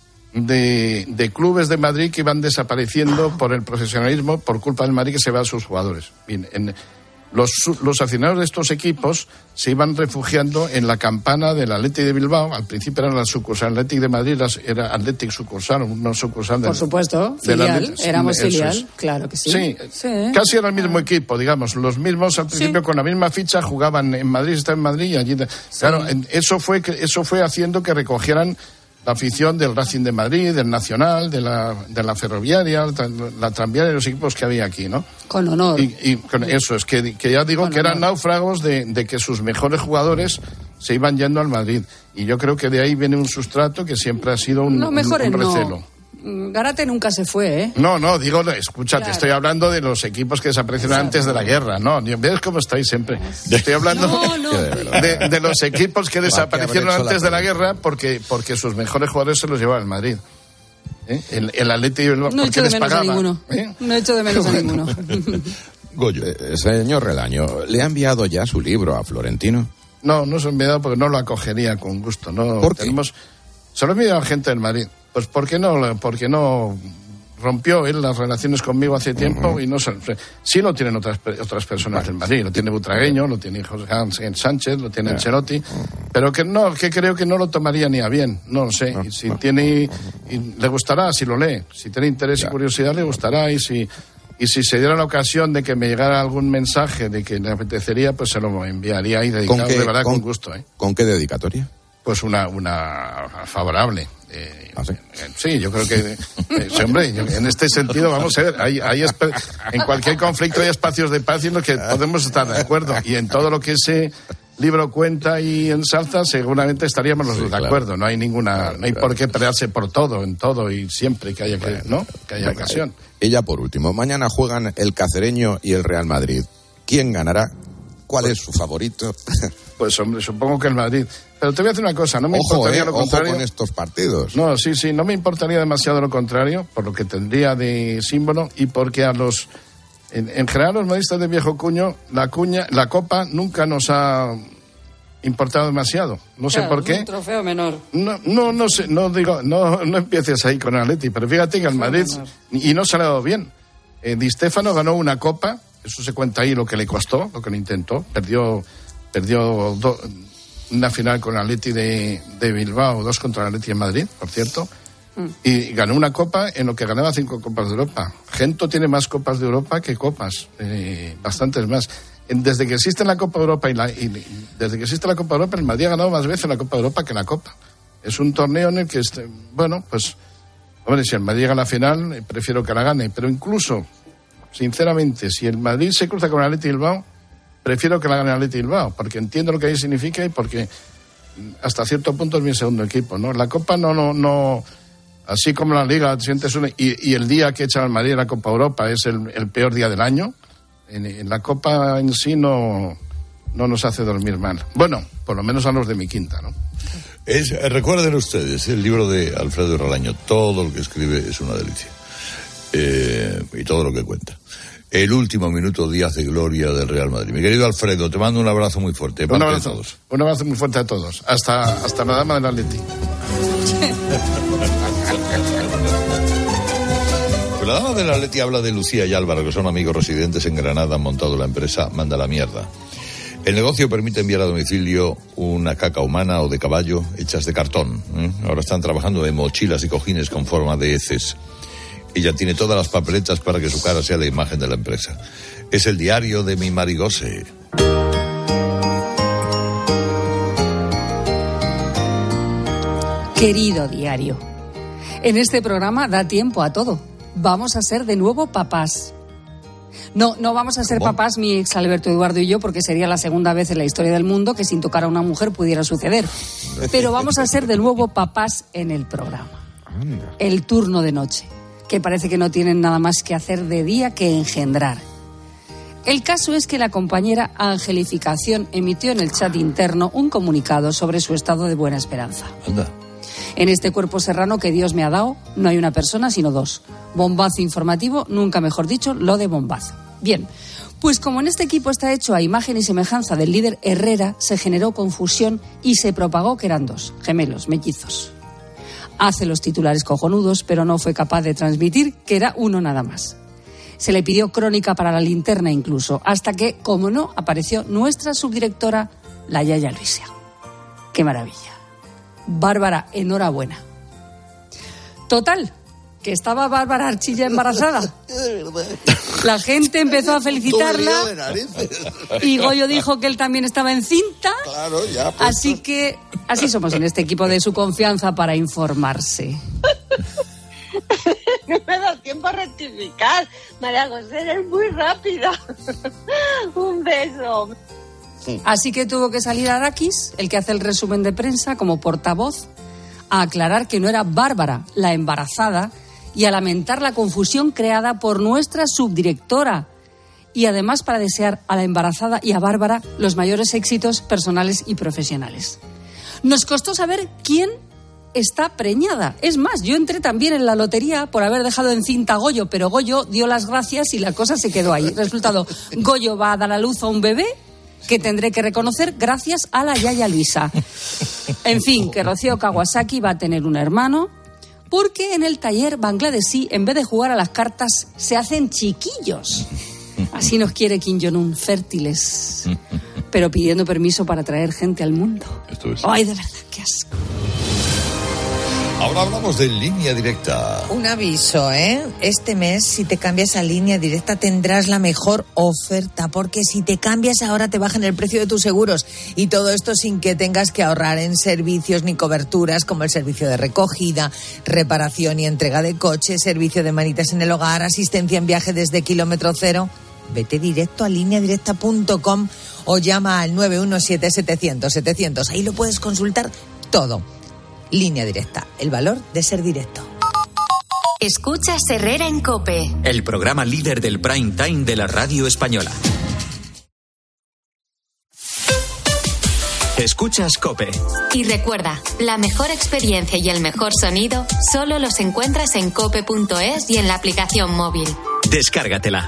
de, de clubes de Madrid que van desapareciendo por el profesionalismo, por culpa del Madrid que se va a sus jugadores. Bien, en, Los, los aficionados de estos equipos se iban refugiando en la campana del Athletic de Bilbao. Al principio era la sucursal Athletic de Madrid, era Athletic sucursal, una sucursal del, por supuesto, filial, éramos filial, es. Claro que sí. Sí, sí. Casi era el mismo equipo, digamos. Los mismos al principio sí. Con la misma ficha jugaban en Madrid, está en Madrid y allí. Sí. Claro, eso fue, eso fue haciendo que recogieran la afición del Racing de Madrid, del Nacional, de la, de la Ferroviaria, la Tranviaria y los equipos que había aquí, ¿no? Con honor. Y, y con eso, es que, que ya digo con que honor. Eran náufragos de, de que sus mejores jugadores se iban yendo al Madrid. Y yo creo que de ahí viene un sustrato que siempre ha sido un, no, mejores un, un recelo. No. Garate nunca se fue, ¿eh? No, no, digo, escucha, claro. Te estoy hablando de los equipos que desaparecieron Exacto. antes de la guerra, ¿no? ¿Ves cómo estáis siempre? Estoy hablando no, no. De, de los equipos que desaparecieron antes de la guerra porque, porque sus mejores jugadores se los llevaba el Madrid. ¿Eh? El, el Atlético no porque les pagaba. Ninguno. ¿Eh? No he hecho de menos a ninguno. Goyo. Eh, señor Relaño, ¿le ha enviado ya su libro a Florentino? No, no se lo he enviado porque no lo acogería con gusto. No, ¿Por qué? Tenemos, se lo he enviado a gente del Madrid. Pues porque no, porque no rompió él las relaciones conmigo hace tiempo uh-huh. y no sí lo tienen otras otras personas del Madrid, lo tiene Butragueño, lo tiene José Sánchez, lo tiene Ancelotti, pero que no, que creo que no lo tomaría ni a bien, no lo sé, y si tiene y le gustará si lo lee, si tiene interés y curiosidad le gustará y si Y si se diera la ocasión de que me llegara algún mensaje de que le apetecería, pues se lo enviaría y dedicado ¿Con qué, de verdad con, con gusto. ¿eh? ¿Con qué dedicatoria? Pues una, una favorable. Eh, ¿Ah, sí? sí, yo creo que, eh, sí, hombre, yo, en este sentido, vamos a ver, hay, hay en cualquier conflicto hay espacios de paz en los que podemos estar de acuerdo. Y en todo lo que ese libro cuenta y ensalza, seguramente estaríamos los sí, dos de claro. acuerdo. No hay ninguna, claro, no hay claro. por qué pelearse por todo, en todo y siempre que haya que, bueno, ¿no? Que haya bueno, ocasión. Y ya por último, mañana juegan el Cacereño y el Real Madrid. ¿Quién ganará? ¿Cuál es su favorito? Pues hombre, supongo que el Madrid. Pero te voy a decir una cosa, no me Ojo, importaría eh, lo ojo contrario. con estos partidos. No, sí, sí, no me importaría demasiado lo contrario, por lo que tendría de símbolo y porque a los, en, en general los madridistas de viejo cuño, la cuña, la copa nunca nos ha importado demasiado. No sé Claro, por es qué. un trofeo menor. No, no, no sé, no digo, no, no empieces ahí con el Atleti, pero fíjate que el Madrid, y no se le ha dado bien. Eh, Di Stéfano ganó una copa, eso se cuenta ahí lo que le costó, lo que lo intentó, perdió, perdió do, una final con el Atleti de, de Bilbao, dos contra el Atleti en Madrid, por cierto, mm. y ganó una copa en lo que ganaba cinco copas de Europa. Gento tiene más copas de Europa que copas, eh, bastantes más. Desde que existe la Copa Europa y, la, y desde que existe la Copa Europa, el Madrid ha ganado más veces la Copa Europa que la Copa. Es un torneo en el que, este, bueno, pues, hombre, si el Madrid llega a la final, prefiero que la gane. Pero incluso, sinceramente, si el Madrid se cruza con el Atleti Bilbao, prefiero que la gane el Atleti Bilbao, porque entiendo lo que ahí significa y porque hasta cierto punto es mi segundo equipo, ¿no? La Copa no, no, no, así como la Liga, sientes una, y, y el día que echa el Madrid a la Copa Europa es el, el peor día del año. En, en la Copa en sí no, no nos hace dormir mal. Bueno, por lo menos a los de mi quinta, ¿no? Es, recuerden ustedes, el libro de Alfredo Ralaño, todo lo que escribe es una delicia. Eh, y todo lo que cuenta. El último minuto, días de gloria del Real Madrid. Mi querido Alfredo, te mando un abrazo muy fuerte. Un abrazo, a todos. Un abrazo muy fuerte a todos. Hasta, hasta la dama del Atleti. La dama del Atleti habla de Lucía y Álvaro, que son amigos residentes en Granada, han montado la empresa Manda la Mierda. El negocio permite enviar a domicilio una caca humana o de caballo hechas de cartón. ¿eh? Ahora están trabajando en mochilas y cojines con forma de heces. Ella tiene todas las papeletas para que su cara sea la imagen de la empresa. Es el diario de mi Marigose. Querido diario, en este programa da tiempo a todo. Vamos a ser de nuevo papás. No, no vamos a ser ¿Cómo? papás mi ex Alberto Eduardo y yo, porque sería la segunda vez en la historia del mundo que sin tocar a una mujer pudiera suceder. Pero vamos a ser de nuevo papás en el programa. El turno de noche, que parece que no tienen nada más que hacer de día que engendrar. El caso es que la compañera Angelificación emitió en el chat interno un comunicado sobre su estado de buena esperanza. Anda. En este cuerpo serrano que Dios me ha dado, no hay una persona sino dos. Bombazo informativo, nunca mejor dicho, lo de bombazo. Bien, pues como en este equipo está hecho a imagen y semejanza del líder Herrera, se generó confusión y se propagó que eran dos, gemelos, mellizos. Hace los titulares cojonudos, pero no fue capaz de transmitir que era uno nada más. Se le pidió crónica para la linterna incluso, hasta que, como no, apareció nuestra subdirectora, la Yaya Luisa. ¡Qué maravilla! Bárbara, enhorabuena. Total, que estaba Bárbara Archilla embarazada. La gente empezó a felicitarla y Goyo dijo que él también estaba encinta. Claro, ya. Pues. Así que así somos en este equipo de su confianza para informarse. No me da tiempo a rectificar. María José, eres muy rápida. Un beso. Así que tuvo que salir Arakis, el que hace el resumen de prensa, como portavoz, a aclarar que no era Bárbara la embarazada y a lamentar la confusión creada por nuestra subdirectora. Y además para desear a la embarazada y a Bárbara los mayores éxitos personales y profesionales. Nos costó saber quién está preñada. Es más, yo entré también en la lotería por haber dejado encinta a Goyo, pero Goyo dio las gracias y la cosa se quedó ahí. Resultado, Goyo va a dar a luz a un bebé que tendré que reconocer gracias a la Yaya Luisa. En fin, que Rocío Kawasaki va a tener un hermano, porque en el taller bangladesí, en vez de jugar a las cartas, se hacen chiquillos. Así nos quiere Kim Jong-un, fértiles, pero pidiendo permiso para traer gente al mundo. Esto es... Ay, de verdad, qué asco. Ahora hablamos de Línea Directa. Un aviso, ¿eh? Este mes, si te cambias a Línea Directa, tendrás la mejor oferta, porque si te cambias ahora te bajan el precio de tus seguros, y todo esto sin que tengas que ahorrar en servicios ni coberturas como el servicio de recogida, reparación y entrega de coche, servicio de manitas en el hogar, asistencia en viaje desde kilómetro cero. Vete directo a línea directa punto com o llama al nueve uno siete, setecientos, setecientos. Ahí lo puedes consultar todo. Línea Directa, el valor de ser directo. Escuchas Herrera en COPE. El programa líder del prime time de la radio española. Escuchas COPE. Y recuerda, la mejor experiencia y el mejor sonido solo los encuentras en cope punto es y en la aplicación móvil. Descárgatela.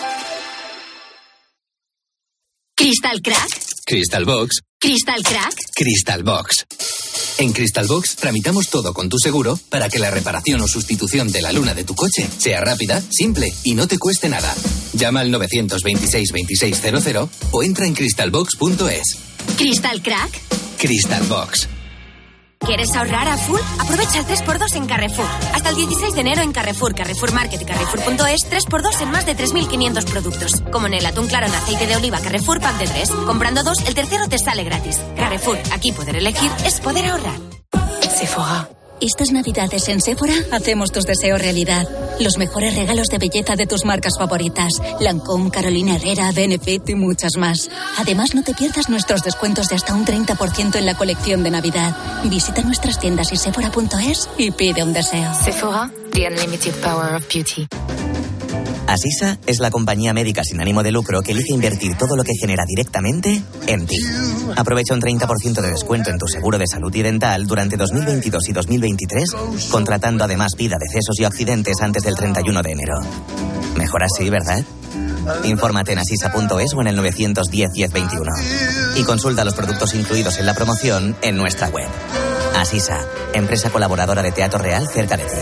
¿Crystal Crack? Crystal Box. ¿Crystal Crack? Crystal Box. En Crystal Box tramitamos todo con tu seguro para que la reparación o sustitución de la luna de tu coche sea rápida, simple y no te cueste nada. Llama al nueve dos seis, veintiséis cero cero o entra en crystal box punto es. ¿Crystal Crack? Crystal Box. ¿Quieres ahorrar a full? Aprovecha el tres por dos en Carrefour. Hasta el dieciséis de enero en Carrefour, Carrefour Market y Carrefour punto es, tres por dos en más de tres mil quinientos productos. Como en el atún claro en aceite de oliva Carrefour Pack de tres. Comprando dos, el tercero te sale gratis. Carrefour, aquí poder elegir es poder ahorrar. Sephora. Estas navidades en Sephora hacemos tus deseos realidad. Los mejores regalos de belleza de tus marcas favoritas. Lancôme, Carolina Herrera, Benefit y muchas más. Además, no te pierdas nuestros descuentos de hasta un treinta por ciento en la colección de Navidad. Visita nuestras tiendas y sephora punto es y pide un deseo. Sephora, the unlimited power of beauty. Asisa es la compañía médica sin ánimo de lucro que elige invertir todo lo que genera directamente en ti. Aprovecha un treinta por ciento de descuento en tu seguro de salud y dental durante dos mil veintidós y dos mil veintitrés, contratando además vida, decesos y accidentes antes del treinta y uno de enero. Mejor así, ¿verdad? Infórmate en asisa punto es o en el nueve uno cero, diez veintiuno. Y consulta los productos incluidos en la promoción en nuestra web. Asisa, empresa colaboradora de Teatro Real cerca de ti.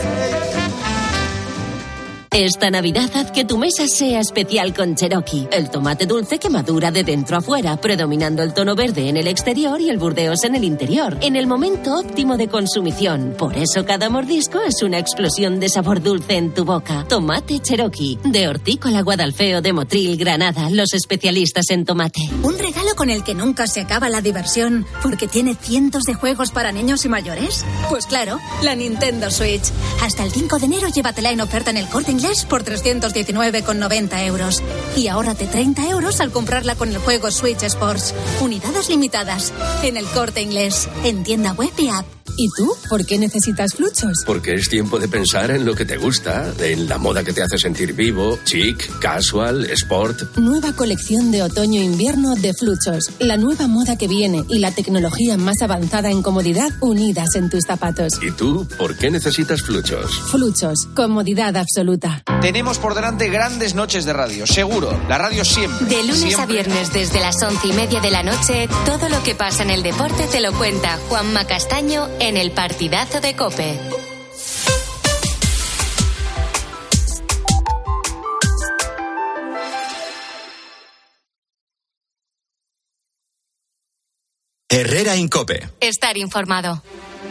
Esta Navidad haz que tu mesa sea especial con Cherokee, el tomate dulce que madura de dentro a fuera, predominando el tono verde en el exterior y el burdeos en el interior, en el momento óptimo de consumición. Por eso cada mordisco es una explosión de sabor dulce en tu boca. Tomate Cherokee, de Hortícola Guadalfeo de Motril, Granada, los especialistas en tomate. ¿Un regalo con el que nunca se acaba la diversión porque tiene cientos de juegos para niños y mayores? Pues claro, la Nintendo Switch. Hasta el cinco de enero llévatela en oferta en el Corte Inglés por trescientos diecinueve con noventa euros. Y ahórrate treinta euros al comprarla con el juego Switch Sports. Unidades limitadas. En el Corte Inglés. En tienda web y app. ¿Y tú? ¿Por qué necesitas Fluchos? Porque es tiempo de pensar en lo que te gusta, en la moda que te hace sentir vivo, chic, casual, sport. Nueva colección de otoño-invierno de Fluchos. La nueva moda que viene y la tecnología más avanzada en comodidad unidas en tus zapatos. ¿Y tú? ¿Por qué necesitas Fluchos? Fluchos. Comodidad absoluta. Tenemos por delante grandes noches de radio, seguro. La radio siempre. De lunes siempre. a viernes desde las once y media de la noche, todo lo que pasa en el deporte te lo cuenta Juanma Castaño en el Partidazo de COPE. Herrera en COPE. Estar informado.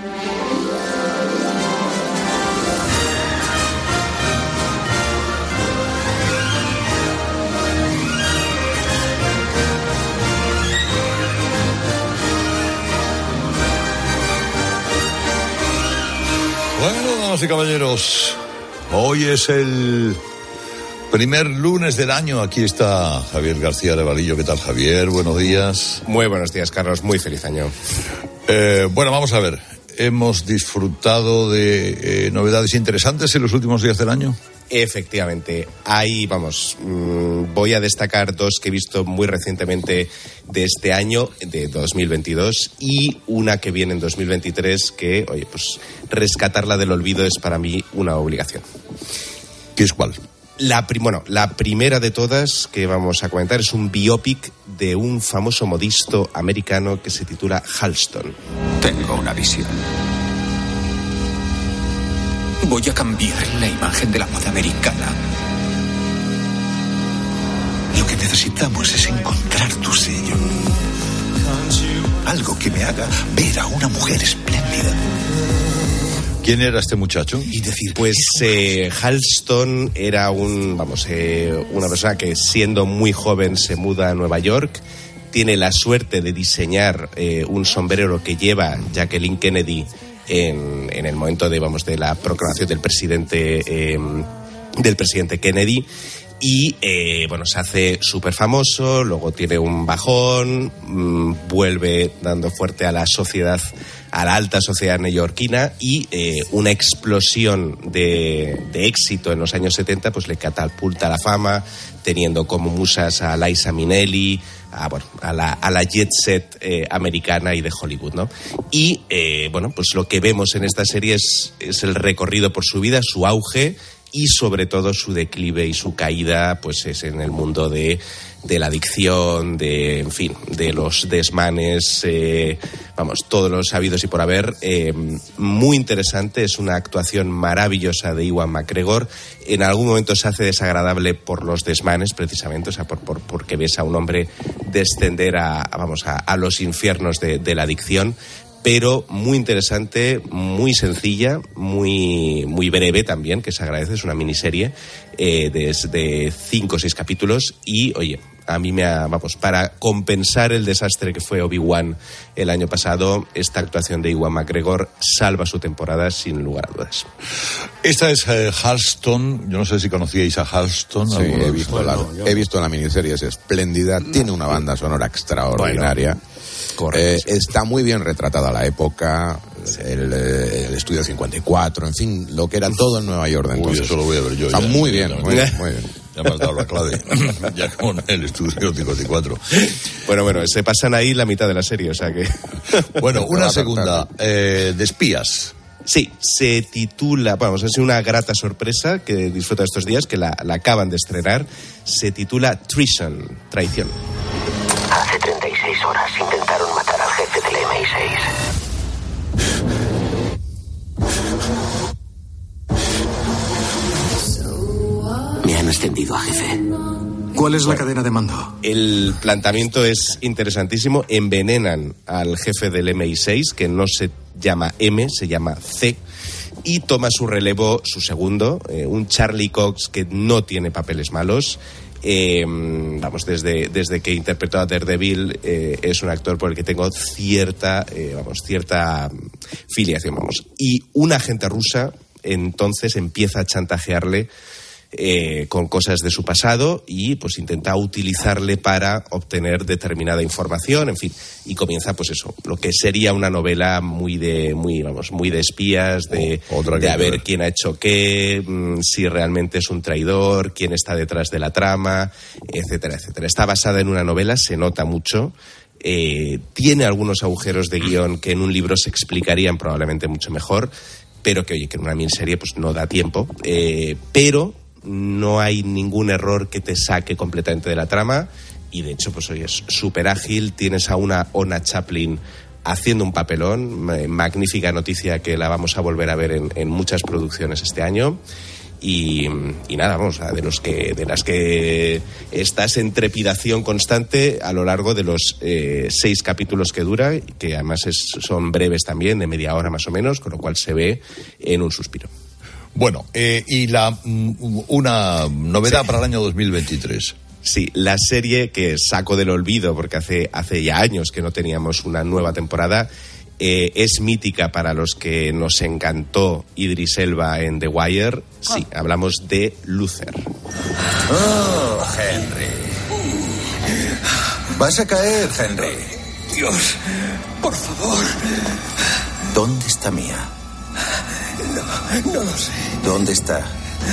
Bueno, damas y caballeros, hoy es el primer lunes del año. Aquí está Javier García Arevalillo. ¿Qué tal, Javier? Buenos días. Muy buenos días, Carlos. Muy feliz año. Eh, bueno, vamos a ver. Hemos disfrutado de eh, novedades interesantes en los últimos días del año. Efectivamente, ahí vamos, mmm, voy a destacar dos que he visto muy recientemente de este año, de dos mil veintidós, y una que viene en dos mil veintitrés que, oye, pues rescatarla del olvido es para mí una obligación. ¿Qué es cuál? La, bueno, la primera de todas que vamos a comentar es un biopic de un famoso modisto americano que se titula Halston. Tengo una visión. Voy a cambiar la imagen de la moda americana. Lo que necesitamos es encontrar tu sello. Algo que me haga ver a una mujer espléndida. ¿Quién era este muchacho? Y decir, pues eh, Halston era un, vamos, eh, una persona que siendo muy joven se muda a Nueva York, tiene la suerte de diseñar eh, un sombrero que lleva Jacqueline Kennedy en, en el momento de, vamos, de la proclamación del presidente, eh, del presidente Kennedy. Y, eh, bueno, se hace súper famoso, luego tiene un bajón, mmm, vuelve dando fuerte a la sociedad, a la alta sociedad neoyorquina, y eh, una explosión de, de éxito en los años setenta pues le catapulta a la fama, teniendo como musas a Liza Minnelli, a, bueno, a, la, a la jet set eh, americana y de Hollywood, ¿no? Y, eh, bueno, pues lo que vemos en esta serie es, es el recorrido por su vida, su auge, y sobre todo su declive y su caída, pues es en el mundo de, de la adicción, de, en fin, de los desmanes, eh, vamos, todos los habidos y por haber. Eh, muy interesante, es una actuación maravillosa de Ewan McGregor. En algún momento se hace desagradable por los desmanes, precisamente, o sea, por, por, porque ves a un hombre descender a, a vamos, a, a los infiernos de, de la adicción. Pero muy interesante, muy sencilla, muy, muy breve también, que se agradece, es una miniserie eh, de, de cinco o seis capítulos y, oye, a mí me ha, vamos, para compensar el desastre que fue Obi-Wan el año pasado, esta actuación de Ewan McGregor salva su temporada sin lugar a dudas. Esta es eh, Halston, yo no sé si conocíais a Halston. Sí, he visto, bueno, la, he visto la miniserie, es espléndida, no. Tiene una banda sonora extraordinaria. Bueno. Eh, está muy bien retratada la época, el, el estudio cincuenta y cuatro, en fin, lo que era todo en Nueva York de entonces. Uy, eso lo voy a ver yo. Está ya, muy, bien, ya, muy bien, muy bien. Ya me has dado la clave, ya con el estudio cincuenta y cuatro. Bueno, bueno, se pasan ahí la mitad de la serie, o sea que... Bueno, una segunda, eh, de espías. Sí, se titula, vamos, es una grata sorpresa que disfruta estos días, que la, la acaban de estrenar, se titula Treason, traición. Hace treinta y seis horas intentaron matar al jefe del M I seis. Me han ascendido a jefe. ¿Cuál es la bueno, cadena de mando? El planteamiento es interesantísimo. Envenenan al jefe del M I seis, que no se llama M, se llama C, y toma su relevo su segundo, eh, un Charlie Cox que no tiene papeles malos. Eh, vamos, desde, desde que interpretó a Daredevil, eh, es un actor por el que tengo cierta, eh, vamos, cierta filiación, vamos. Y una agente rusa entonces empieza a chantajearle eh, con cosas de su pasado y pues intenta utilizarle para obtener determinada información, en fin, y comienza pues eso, lo que sería una novela muy de, muy, vamos, muy de espías, de, oh, de a ver ver quién ha hecho qué, mmm, si realmente es un traidor, quién está detrás de la trama, etcétera, etcétera. Está basada en una novela, se nota mucho. Eh, tiene algunos agujeros de guión que en un libro se explicarían probablemente mucho mejor, pero que, oye, que en una miniserie pues no da tiempo, eh, pero no hay ningún error que te saque completamente de la trama y de hecho pues hoy es súper ágil. Tienes a una Ona Chaplin haciendo un papelón, magnífica noticia que la vamos a volver a ver en, en muchas producciones este año y, y nada, vamos, de los que de las que estás en trepidación constante a lo largo de los eh, seis capítulos que dura, que además es, son breves también, de media hora más o menos, con lo cual se ve en un suspiro. Bueno, eh, y la una novedad sí. para el año dos mil veintitrés. Sí, la serie que saco del olvido, porque hace, hace ya años que no teníamos una nueva temporada, eh, es mítica para los que nos encantó Idris Elba en The Wire. Sí, oh. hablamos de Luther. Oh, Henry. Vas a caer, Henry. Dios, por favor. ¿Dónde está Mía? No, no lo sé. ¿Dónde está?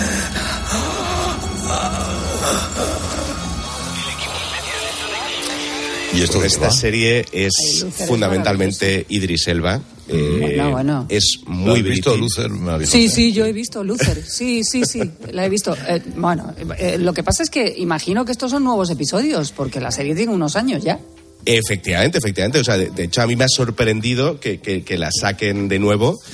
¿Y esto Esta va? serie es Ay, fundamentalmente Idris Elba. Eh, bueno, bueno. Es muy visto Luther? Sí, sí, yo he visto Luther. Sí, sí, sí, la he visto. Eh, bueno, eh, lo que pasa es que imagino que estos son nuevos episodios, porque la serie tiene unos años ya. Efectivamente, efectivamente. O sea, de, de hecho, a mí me ha sorprendido que, que, que la saquen de nuevo.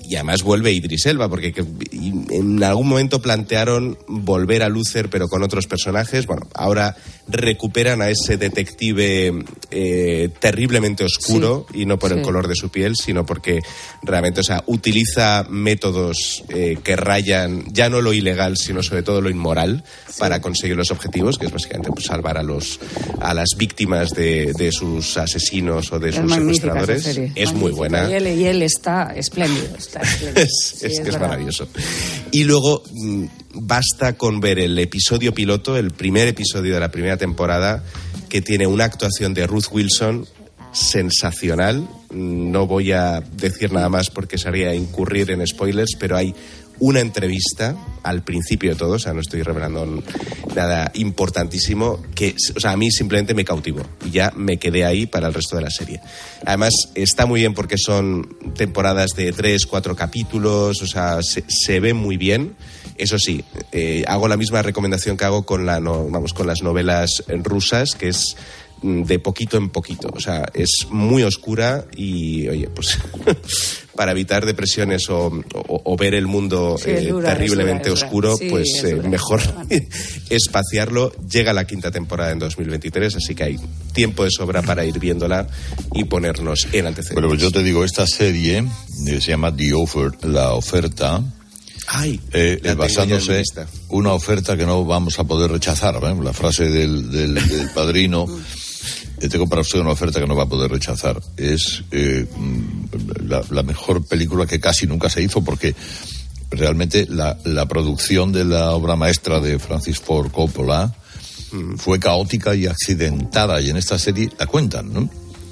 y además vuelve Idris Elba, porque que, en algún momento plantearon volver a Luther, pero con otros personajes. Bueno, ahora recuperan a ese detective eh, terriblemente oscuro, sí, y no por sí. el color de su piel, sino porque realmente, o sea, utiliza métodos eh, que rayan ya no lo ilegal, sino sobre todo lo inmoral, sí. para conseguir los objetivos, que es básicamente pues, salvar a los a las víctimas de, de sus asesinos o de es sus secuestradores. Es magnífica. Muy buena. Y él, y él está espléndido. Está espléndido. es, sí, es, es que es maravilloso. Y luego mmm, basta con ver el episodio piloto, el primer episodio de la primera temporada, que tiene una actuación de Ruth Wilson sensacional. No voy a decir nada más porque sería incurrir en spoilers, pero hay una entrevista al principio de todo, o sea, no estoy revelando nada importantísimo, que, o sea, a mí simplemente me cautivó y ya me quedé ahí para el resto de la serie. Además, está muy bien porque son temporadas de tres, cuatro capítulos, o sea, se, se ve muy bien. Eso sí, eh, hago la misma recomendación que hago con la, no, vamos, con las novelas rusas, que es de poquito en poquito, o sea, es muy oscura y, oye, pues para evitar depresiones o, o, o ver el mundo sí, eh, dura, terriblemente dura, oscuro, sí, pues eh, mejor espaciarlo. Llega la quinta temporada en dos mil veintitrés, así que hay tiempo de sobra para ir viéndola y ponernos en antecedentes. Pero yo te digo, esta serie eh, se llama The Offer, la oferta. Ay, eh, basándose en una oferta que no vamos a poder rechazar, ¿eh? La frase del, del, del padrino. Tengo para usted una oferta que no va a poder rechazar. Es eh, la, la mejor película que casi nunca se hizo, porque realmente la, la producción de la obra maestra de Francis Ford Coppola mm. fue caótica y accidentada, y en esta serie la cuentan, ¿no?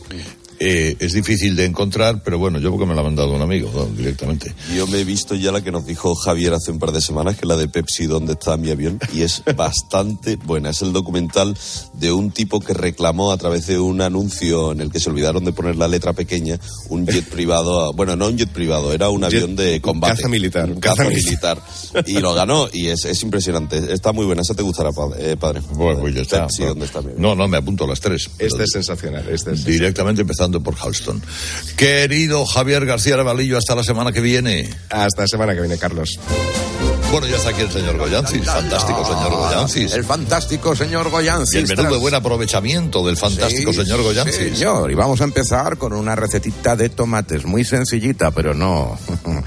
Eh, es difícil de encontrar, pero bueno, yo porque me la ha mandado un amigo, ¿no? Directamente. Yo me he visto ya la que nos dijo Javier hace un par de semanas, que es la de Pepsi, ¿dónde está mi avión? Y es bastante buena. Es el documental de un tipo que reclamó a través de un anuncio en el que se olvidaron de poner la letra pequeña, un jet privado, bueno, no un jet privado, era un, un avión jet, de combate. Un caza militar. Un caza militar. Y lo ganó, y es, es impresionante. Está muy buena, esa te gustará, padre. padre. Bueno, pues ya está. Pepsi, ¿dónde está mi avión? No, no, me apunto a las tres. Este es sensacional. Este es Directamente empezando por Halston. Querido Javier García Arbalillo, hasta la semana que viene. Hasta la semana que viene, Carlos. Bueno, ya está aquí el señor Goyancis, fantástico no, señor Goyancis. El fantástico señor Goyancis. Y el menú de buen aprovechamiento del fantástico sí, señor Goyancis. Sí, señor, y vamos a empezar con una recetita de tomates, muy sencillita, pero no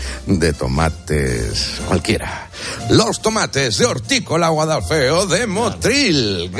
de tomates cualquiera. Los tomates de Hortícola Guadalfeo de Motril,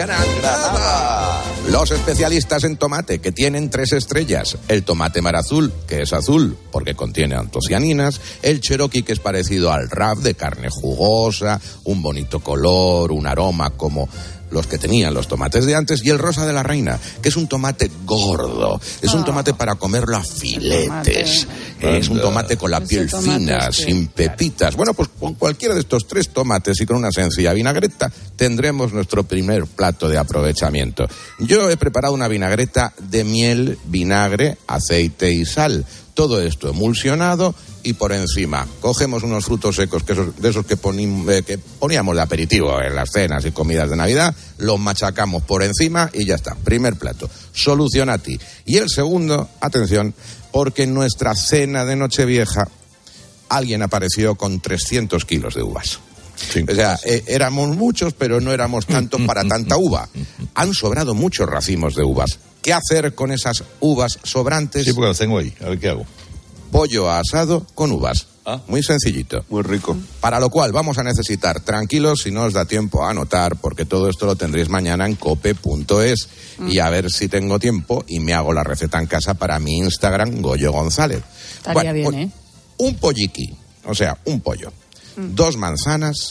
Granada. Los especialistas en tomate, que tienen tres estrellas. El tomate mar azul, que es azul porque contiene antocianinas. El Cherokee, que es parecido al Rab, de carne jugosa, un bonito color, un aroma como los que tenían los tomates de antes. Y el rosa de la reina, que es un tomate gordo. Es un tomate para comerlo a filetes. Es un tomate con la piel fina, sin pepitas. Bueno, pues con cualquiera de estos tres tomates y con una sencilla vinagreta tendremos nuestro primer plato de aprovechamiento. Yo he preparado una vinagreta de miel, vinagre, aceite y sal. Todo esto emulsionado, y por encima cogemos unos frutos secos, que esos, de esos que, ponim, eh, que poníamos de aperitivo en las cenas y comidas de Navidad, los machacamos por encima y ya está. Primer plato, solucionati. Y el segundo, atención, porque en nuestra cena de Nochevieja alguien apareció con trescientos kilos de uvas. Sí. O sea, eh, éramos muchos, pero no éramos tantos para tanta uva. Han sobrado muchos racimos de uvas. ¿Qué hacer con esas uvas sobrantes? Sí, porque las tengo ahí. A ver qué hago. Pollo asado con uvas. ¿Ah? Muy sencillito. Muy rico. Para lo cual vamos a necesitar, tranquilos si no os da tiempo a anotar, porque todo esto lo tendréis mañana en cope punto es. Mm. Y a ver si tengo tiempo y me hago la receta en casa para mi Instagram, Goyo González. Estaría bueno, bien, ¿eh? Un polliqui, o sea, un pollo. Mm. Dos manzanas,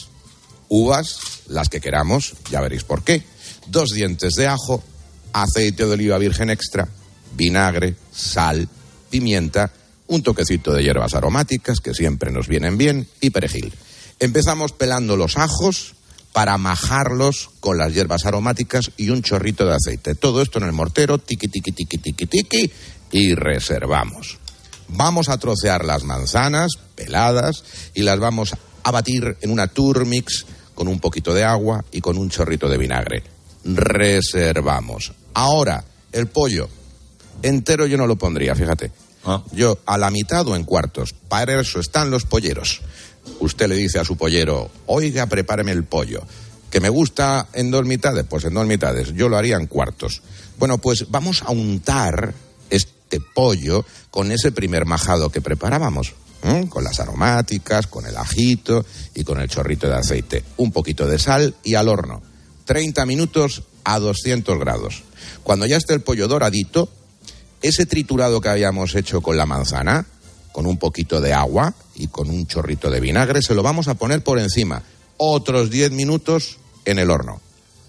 uvas, las que queramos, ya veréis por qué. Dos dientes de ajo, aceite de oliva virgen extra, vinagre, sal, pimienta, un toquecito de hierbas aromáticas que siempre nos vienen bien y perejil. Empezamos pelando los ajos para majarlos con las hierbas aromáticas y un chorrito de aceite. Todo esto en el mortero, tiqui, tiqui, tiqui, tiqui, tiqui, y reservamos. Vamos a trocear las manzanas peladas y las vamos a batir en una turmix con un poquito de agua y con un chorrito de vinagre. Reservamos. Ahora, el pollo entero yo no lo pondría, fíjate. Ah. Yo, a la mitad o en cuartos. Para eso están los polleros. Usted le dice a su pollero, oiga, prepáreme el pollo. ¿Que me gusta en dos mitades? Pues en dos mitades. Yo lo haría en cuartos. Bueno, pues vamos a untar este pollo con ese primer majado que preparábamos. ¿Mm? Con las aromáticas, con el ajito y con el chorrito de aceite. Un poquito de sal y al horno. treinta minutos a doscientos grados. Cuando ya esté el pollo doradito, ese triturado que habíamos hecho con la manzana, con un poquito de agua y con un chorrito de vinagre, se lo vamos a poner por encima. Otros diez minutos en el horno.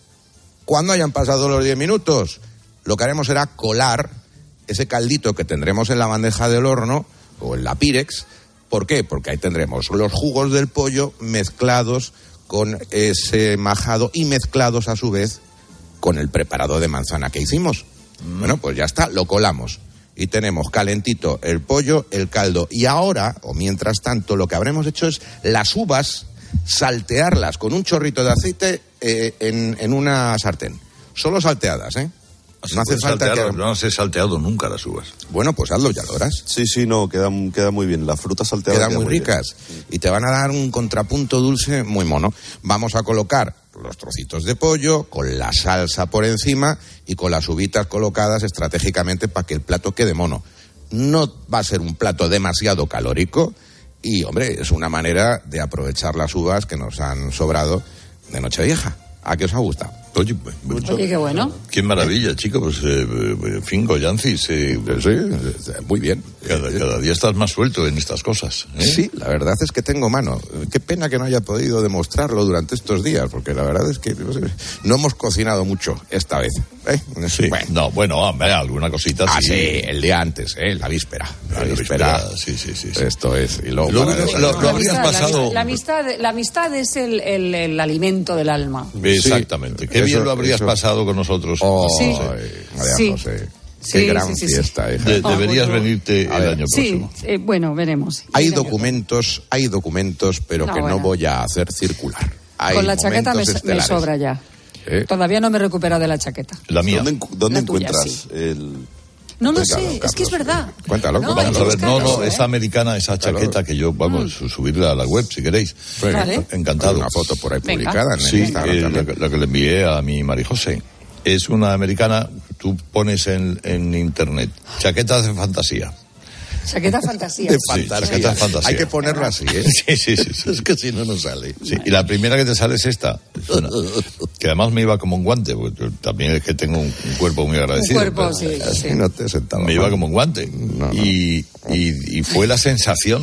Cuando hayan pasado los diez minutos, lo que haremos será colar ese caldito que tendremos en la bandeja del horno o en la Pirex. ¿Por qué? Porque ahí tendremos los jugos del pollo mezclados con ese majado y mezclados a su vez con el preparado de manzana que hicimos. Mm. Bueno, pues ya está, lo colamos. Y tenemos calentito el pollo, el caldo. Y ahora, o mientras tanto, lo que habremos hecho es las uvas, saltearlas con un chorrito de aceite eh, en, en una sartén. Solo salteadas, ¿eh? No hace falta que... No las he salteado nunca las uvas. Bueno, pues hazlo, ya lo harás. Sí, sí, no, quedan queda muy bien. Las frutas salteadas quedan muy, muy ricas. Bien. Y te van a dar un contrapunto dulce muy mono. Vamos a colocar los trocitos de pollo con la salsa por encima y con las uvitas colocadas estratégicamente para que el plato quede mono. No va a ser un plato demasiado calórico y, hombre, es una manera de aprovechar las uvas que nos han sobrado de Nochevieja. ¿A qué os ha gustado? Oye, Oye, qué bueno. Qué maravilla, chico. Pues, eh, en fin, Goyancis, eh, sí, muy bien. Cada, cada día estás más suelto en estas cosas, ¿eh? Sí, la verdad es que tengo mano. Qué pena que no haya podido demostrarlo durante estos días, porque la verdad es que no, sé, no hemos cocinado mucho esta vez. ¿eh? Sí, bueno. No, bueno, hombre, alguna cosita ah, sí. sí, el día antes, ¿eh? La víspera. La, la víspera, víspera. Sí, sí, sí, sí. Esto es. Y luego lo, lo, lo, lo habrías pasado. La amistad, la amistad es el, el, el alimento del alma. Exactamente. Sí, qué bien eso, lo habrías eso. pasado con nosotros. Oh, sí. María sí. José. Sí, Qué gran sí, sí, fiesta, sí. hija. De, deberías oh, bueno. venirte el año sí, próximo. Eh, bueno, veremos. Hay documentos, hay documentos, pero no, que bueno. no voy a hacer circular. Hay Con la chaqueta me, me sobra ya. ¿Eh? Todavía no me he recuperado de la chaqueta. La mía. ¿Dónde, dónde la encuentras tuya, sí. el...? No lo Cuéntalo, sé, Carlos, es que es verdad. Cuéntalo, no, vamos a ver, no, no, ¿eh? esa americana, esa chaqueta claro. que yo, vamos, mm. subirla a la web si queréis. Vale. Encantado. Hay una foto por ahí Venga. publicada en sí, Instagram eh, la, la que le envié a mi María José. Es una americana, tú pones en, en internet, chaquetas de fantasía. Chaqueta fantasía. De sí, chaqueta fantasía. Hay que ponerlo así, ¿eh? Sí, sí, sí, sí. Es que si no, no sale. Sí, y la primera que te sale es esta. Es una, que además me iba como un guante, porque también es que tengo un, un cuerpo muy agradecido. Un cuerpo, sí. Así sí. no te sentaba. Me iba como un guante. No, no. Y, y, y fue la sensación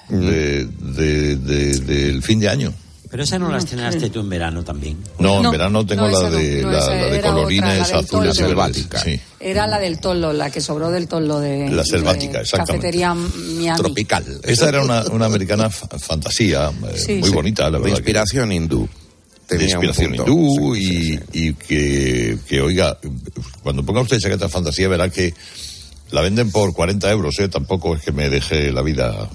de, de, de, del fin de año. Pero esa no la estrenaste tú en verano también. No, en no, verano tengo no, la de no, la, no, la de colorines otra, la azules selvática. Sí. Era la del toldo, la que sobró del toldo de la selvática, de exactamente. Cafetería Miami. Tropical. Esa era una, una americana f- fantasía, sí, muy sí. bonita, la verdad. De inspiración que... hindú. De inspiración hindú sí, y, sí, sí. y que, que, oiga, cuando ponga usted chaqueta fantasía verá que la venden por cuarenta euros, ¿eh? Tampoco es que me deje la vida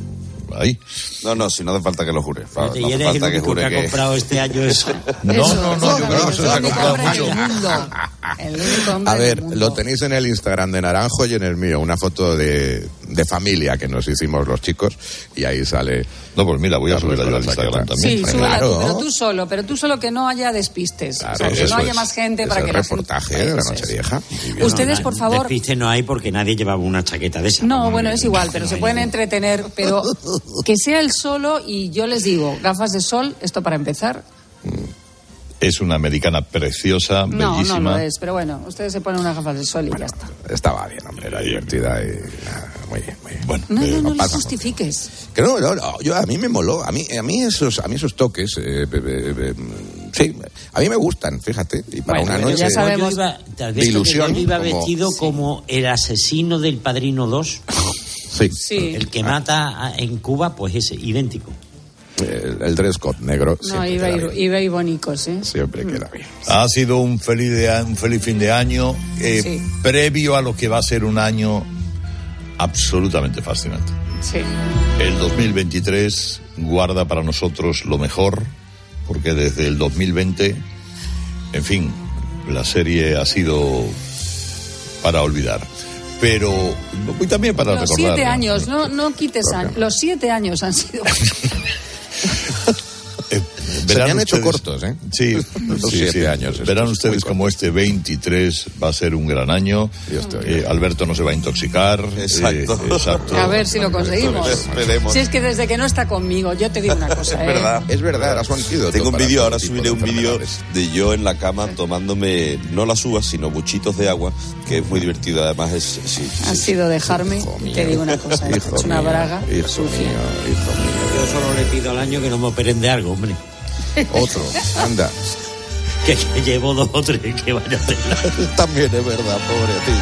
ahí. No, no, si no hace falta que lo jure. No y eres hace falta el único que, que, que ha comprado este año eso. No, no, no, yo creo que se ha comprado mucho. A ver, lo tenéis en el Instagram de Naranjo y en el mío, una foto de, de familia que nos hicimos los chicos y ahí sale... No, pues mira, voy a subirla yo al Instagram también. Sí, pues súbela claro. tú, pero tú solo, pero tú solo que no haya despistes. Claro, o sea, que eso no haya es, más gente es para el que la reportaje gente... de la Nochevieja. Ustedes, por favor... Despiste no hay porque nadie llevaba una chaqueta de esa. No, bueno, es igual, pero se pueden entretener, pero que sea el solo y yo les digo, gafas de sol, esto para empezar... Es una americana preciosa, no, bellísima. No, no lo es, pero bueno, ustedes se ponen unas gafas de sol y bueno, ya está. Estaba bien, hombre, era divertida y... Muy bien, muy bien. Bueno, no, eh, no, no, no pasa, lo justifiques. Que no, no, no, yo, a mí me moló, a mí, a mí esos, a mí esos toques, eh, eh, eh, sí, a mí me gustan, fíjate, y para bueno, una bueno, noche ya sabemos. Iba, de ilusión. Yo iba como... vestido como el asesino del Padrino dos. Sí. sí. El que mata en Cuba, pues ese, idéntico. El, el dress code negro. No, iba, ir, iba y bonicos, ¿eh? Siempre queda bien. Ha sido un feliz, de, un feliz fin de año, eh, sí. previo a lo que va a ser un año absolutamente fascinante. Sí. El dos mil veintitrés guarda para nosotros lo mejor, porque desde el dos mil veinte, en fin, la serie ha sido para olvidar. pero y también para los recordar. Siete años, no, no quites años. Los siete años han sido. eh, Se me han hecho cortos, ¿eh? Sí, los sí, siete sí. años. Verán ustedes como este veintitrés va a ser un gran año. Eh, Alberto no se va a intoxicar. Exacto. Eh, exacto. A ver si lo conseguimos. Esperemos. Si es que desde que no está conmigo, yo te digo una cosa. Es verdad. Es verdad, has banquido. Tengo un vídeo, ahora subiré un vídeo de yo en la cama tomándome, no las uvas, sino buchitos de agua, que es muy divertido. Además, es. Sí, ha sí, sido dejarme, y te digo una cosa. Es una mío, braga hijo sucia. Mío, hijo mío. Yo solo le pido al año que no me operen de algo, hombre. Otro, anda. Que, que llevo dos o tres que vaya a tener. También es verdad, pobre tío.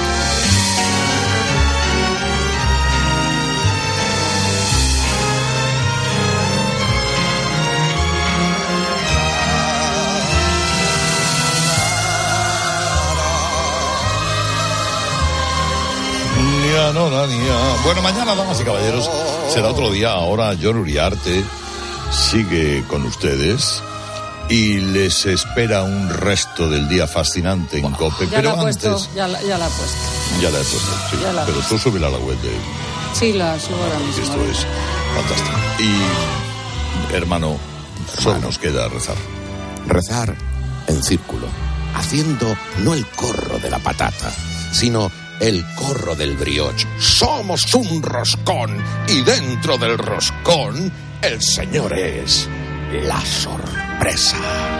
No, no, ni a... Bueno, mañana, damas y caballeros, será otro día. Ahora Jon Uriarte sigue con ustedes y les espera un resto del día fascinante en COPE. Ya pero la ha antes... puesto, ya la, ya la ha puesto. Ya la he puesto, sí. Ya la Pero tú súbela a la web de... Sí, la subo ahora mismo. Esto es fantástico. Y, hermano, solo nos queda rezar. Rezar en círculo, haciendo no el corro de la patata, sino el corro del brioche. Somos un roscón y dentro del roscón el Señor es la sorpresa.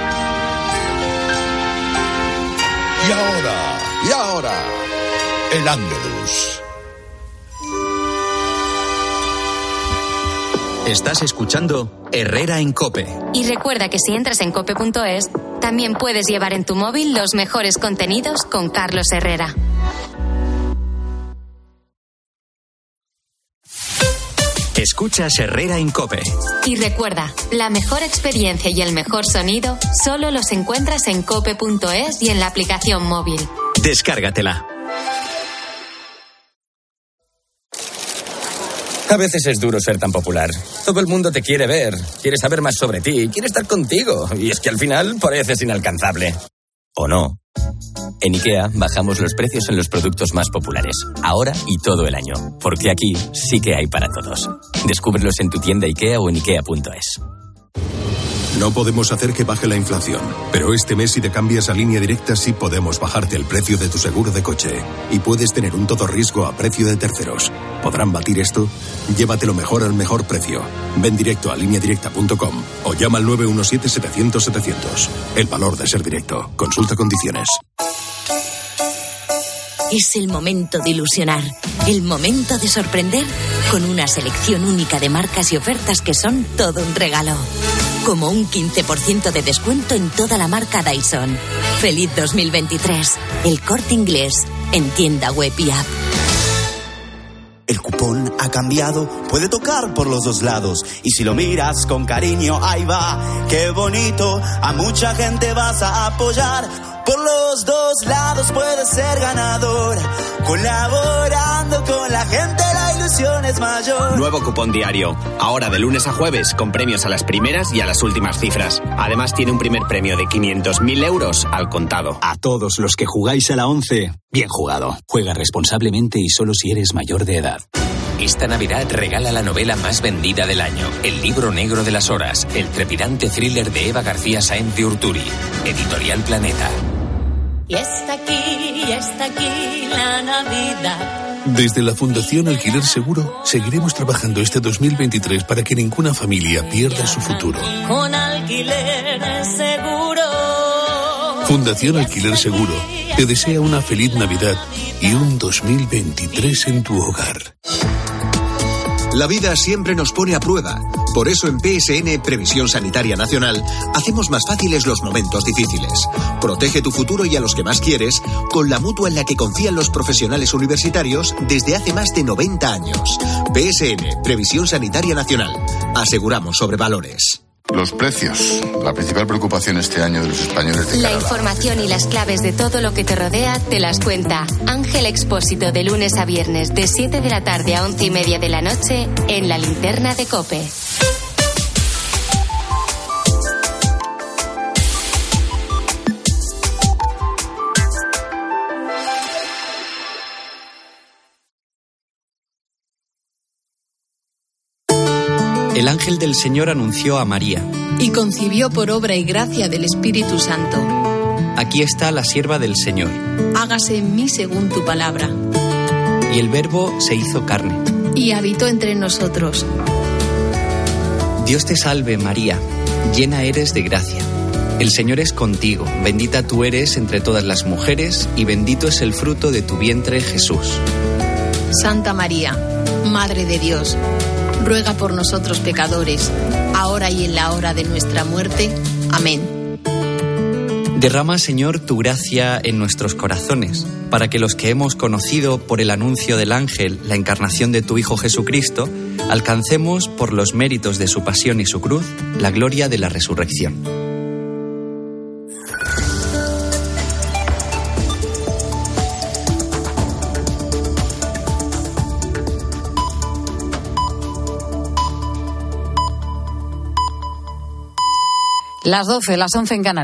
Y ahora, y ahora, el Ángelus. Estás escuchando Herrera en COPE. Y recuerda que si entras en cope punto es, también puedes llevar en tu móvil los mejores contenidos con Carlos Herrera. Escuchas Herrera en COPE. Y recuerda, la mejor experiencia y el mejor sonido solo los encuentras en cope punto es y en la aplicación móvil. Descárgatela. A veces es duro ser tan popular. Todo el mundo te quiere ver, quiere saber más sobre ti, quiere estar contigo. Y es que al final pareces inalcanzable. ¿O no? En IKEA bajamos los precios en los productos más populares, ahora y todo el año. Porque aquí sí que hay para todos. Descúbrelos en tu tienda IKEA o en ikea punto es. No podemos hacer que baje la inflación, pero este mes si te cambias a Línea Directa sí podemos bajarte el precio de tu seguro de coche. Y puedes tener un todo riesgo a precio de terceros. ¿Podrán batir esto? Llévatelo mejor al mejor precio. Ven directo a línea directa punto com o llama al nueve uno siete, setecientos, setecientos. El valor de ser directo. Consulta condiciones. Es el momento de ilusionar, el momento de sorprender con una selección única de marcas y ofertas que son todo un regalo. Como un quince por ciento de descuento en toda la marca Dyson. ¡Feliz dos mil veintitrés! El Corte Inglés, en tienda web y app. El cupón ha cambiado, puede tocar por los dos lados. Y si lo miras con cariño, ahí va, qué bonito. A mucha gente vas a apoyar. Por los dos lados puedes ser ganador. Colaborando con la gente, la ilusión es mayor. Nuevo cupón diario. Ahora de lunes a jueves, con premios a las primeras y a las últimas cifras. Además tiene un primer premio de quinientos mil euros al contado. A todos los que jugáis a la once, bien jugado. Juega responsablemente y solo si eres mayor de edad. Esta Navidad regala la novela más vendida del año, El libro negro de las horas, el trepidante thriller de Eva García Sáenz de Urturi. Editorial Planeta. Y está aquí, y está aquí la Navidad. Desde la Fundación Alquiler Seguro seguiremos trabajando este dos mil veintitrés para que ninguna familia pierda su futuro. Con Alquiler Seguro. Fundación Alquiler Seguro te desea una feliz Navidad y un dos mil veintitrés en tu hogar. La vida siempre nos pone a prueba. Por eso en P S N, Previsión Sanitaria Nacional, hacemos más fáciles los momentos difíciles. Protege tu futuro y a los que más quieres con la mutua en la que confían los profesionales universitarios desde hace más de noventa años. P S N, Previsión Sanitaria Nacional. Aseguramos sobre valores. Los precios, la principal preocupación este año de los españoles de La cara a la... información y las claves de todo lo que te rodea te las cuenta Ángel Expósito de lunes a viernes de siete de la tarde a once y media de la noche en La Linterna de COPE. El ángel del Señor anunció a María. Y concibió por obra y gracia del Espíritu Santo. Aquí está la sierva del Señor. Hágase en mí según tu palabra. Y el Verbo se hizo carne. Y habitó entre nosotros. Dios te salve, María, llena eres de gracia. El Señor es contigo, bendita tú eres entre todas las mujeres, y bendito es el fruto de tu vientre, Jesús. Santa María, Madre de Dios, ruega por nosotros pecadores, ahora y en la hora de nuestra muerte. Amén. Derrama, Señor, tu gracia en nuestros corazones, para que los que hemos conocido por el anuncio del ángel la encarnación de tu Hijo Jesucristo, alcancemos, por los méritos de su pasión y su cruz, la gloria de la resurrección. Las doce, las once en Canarias.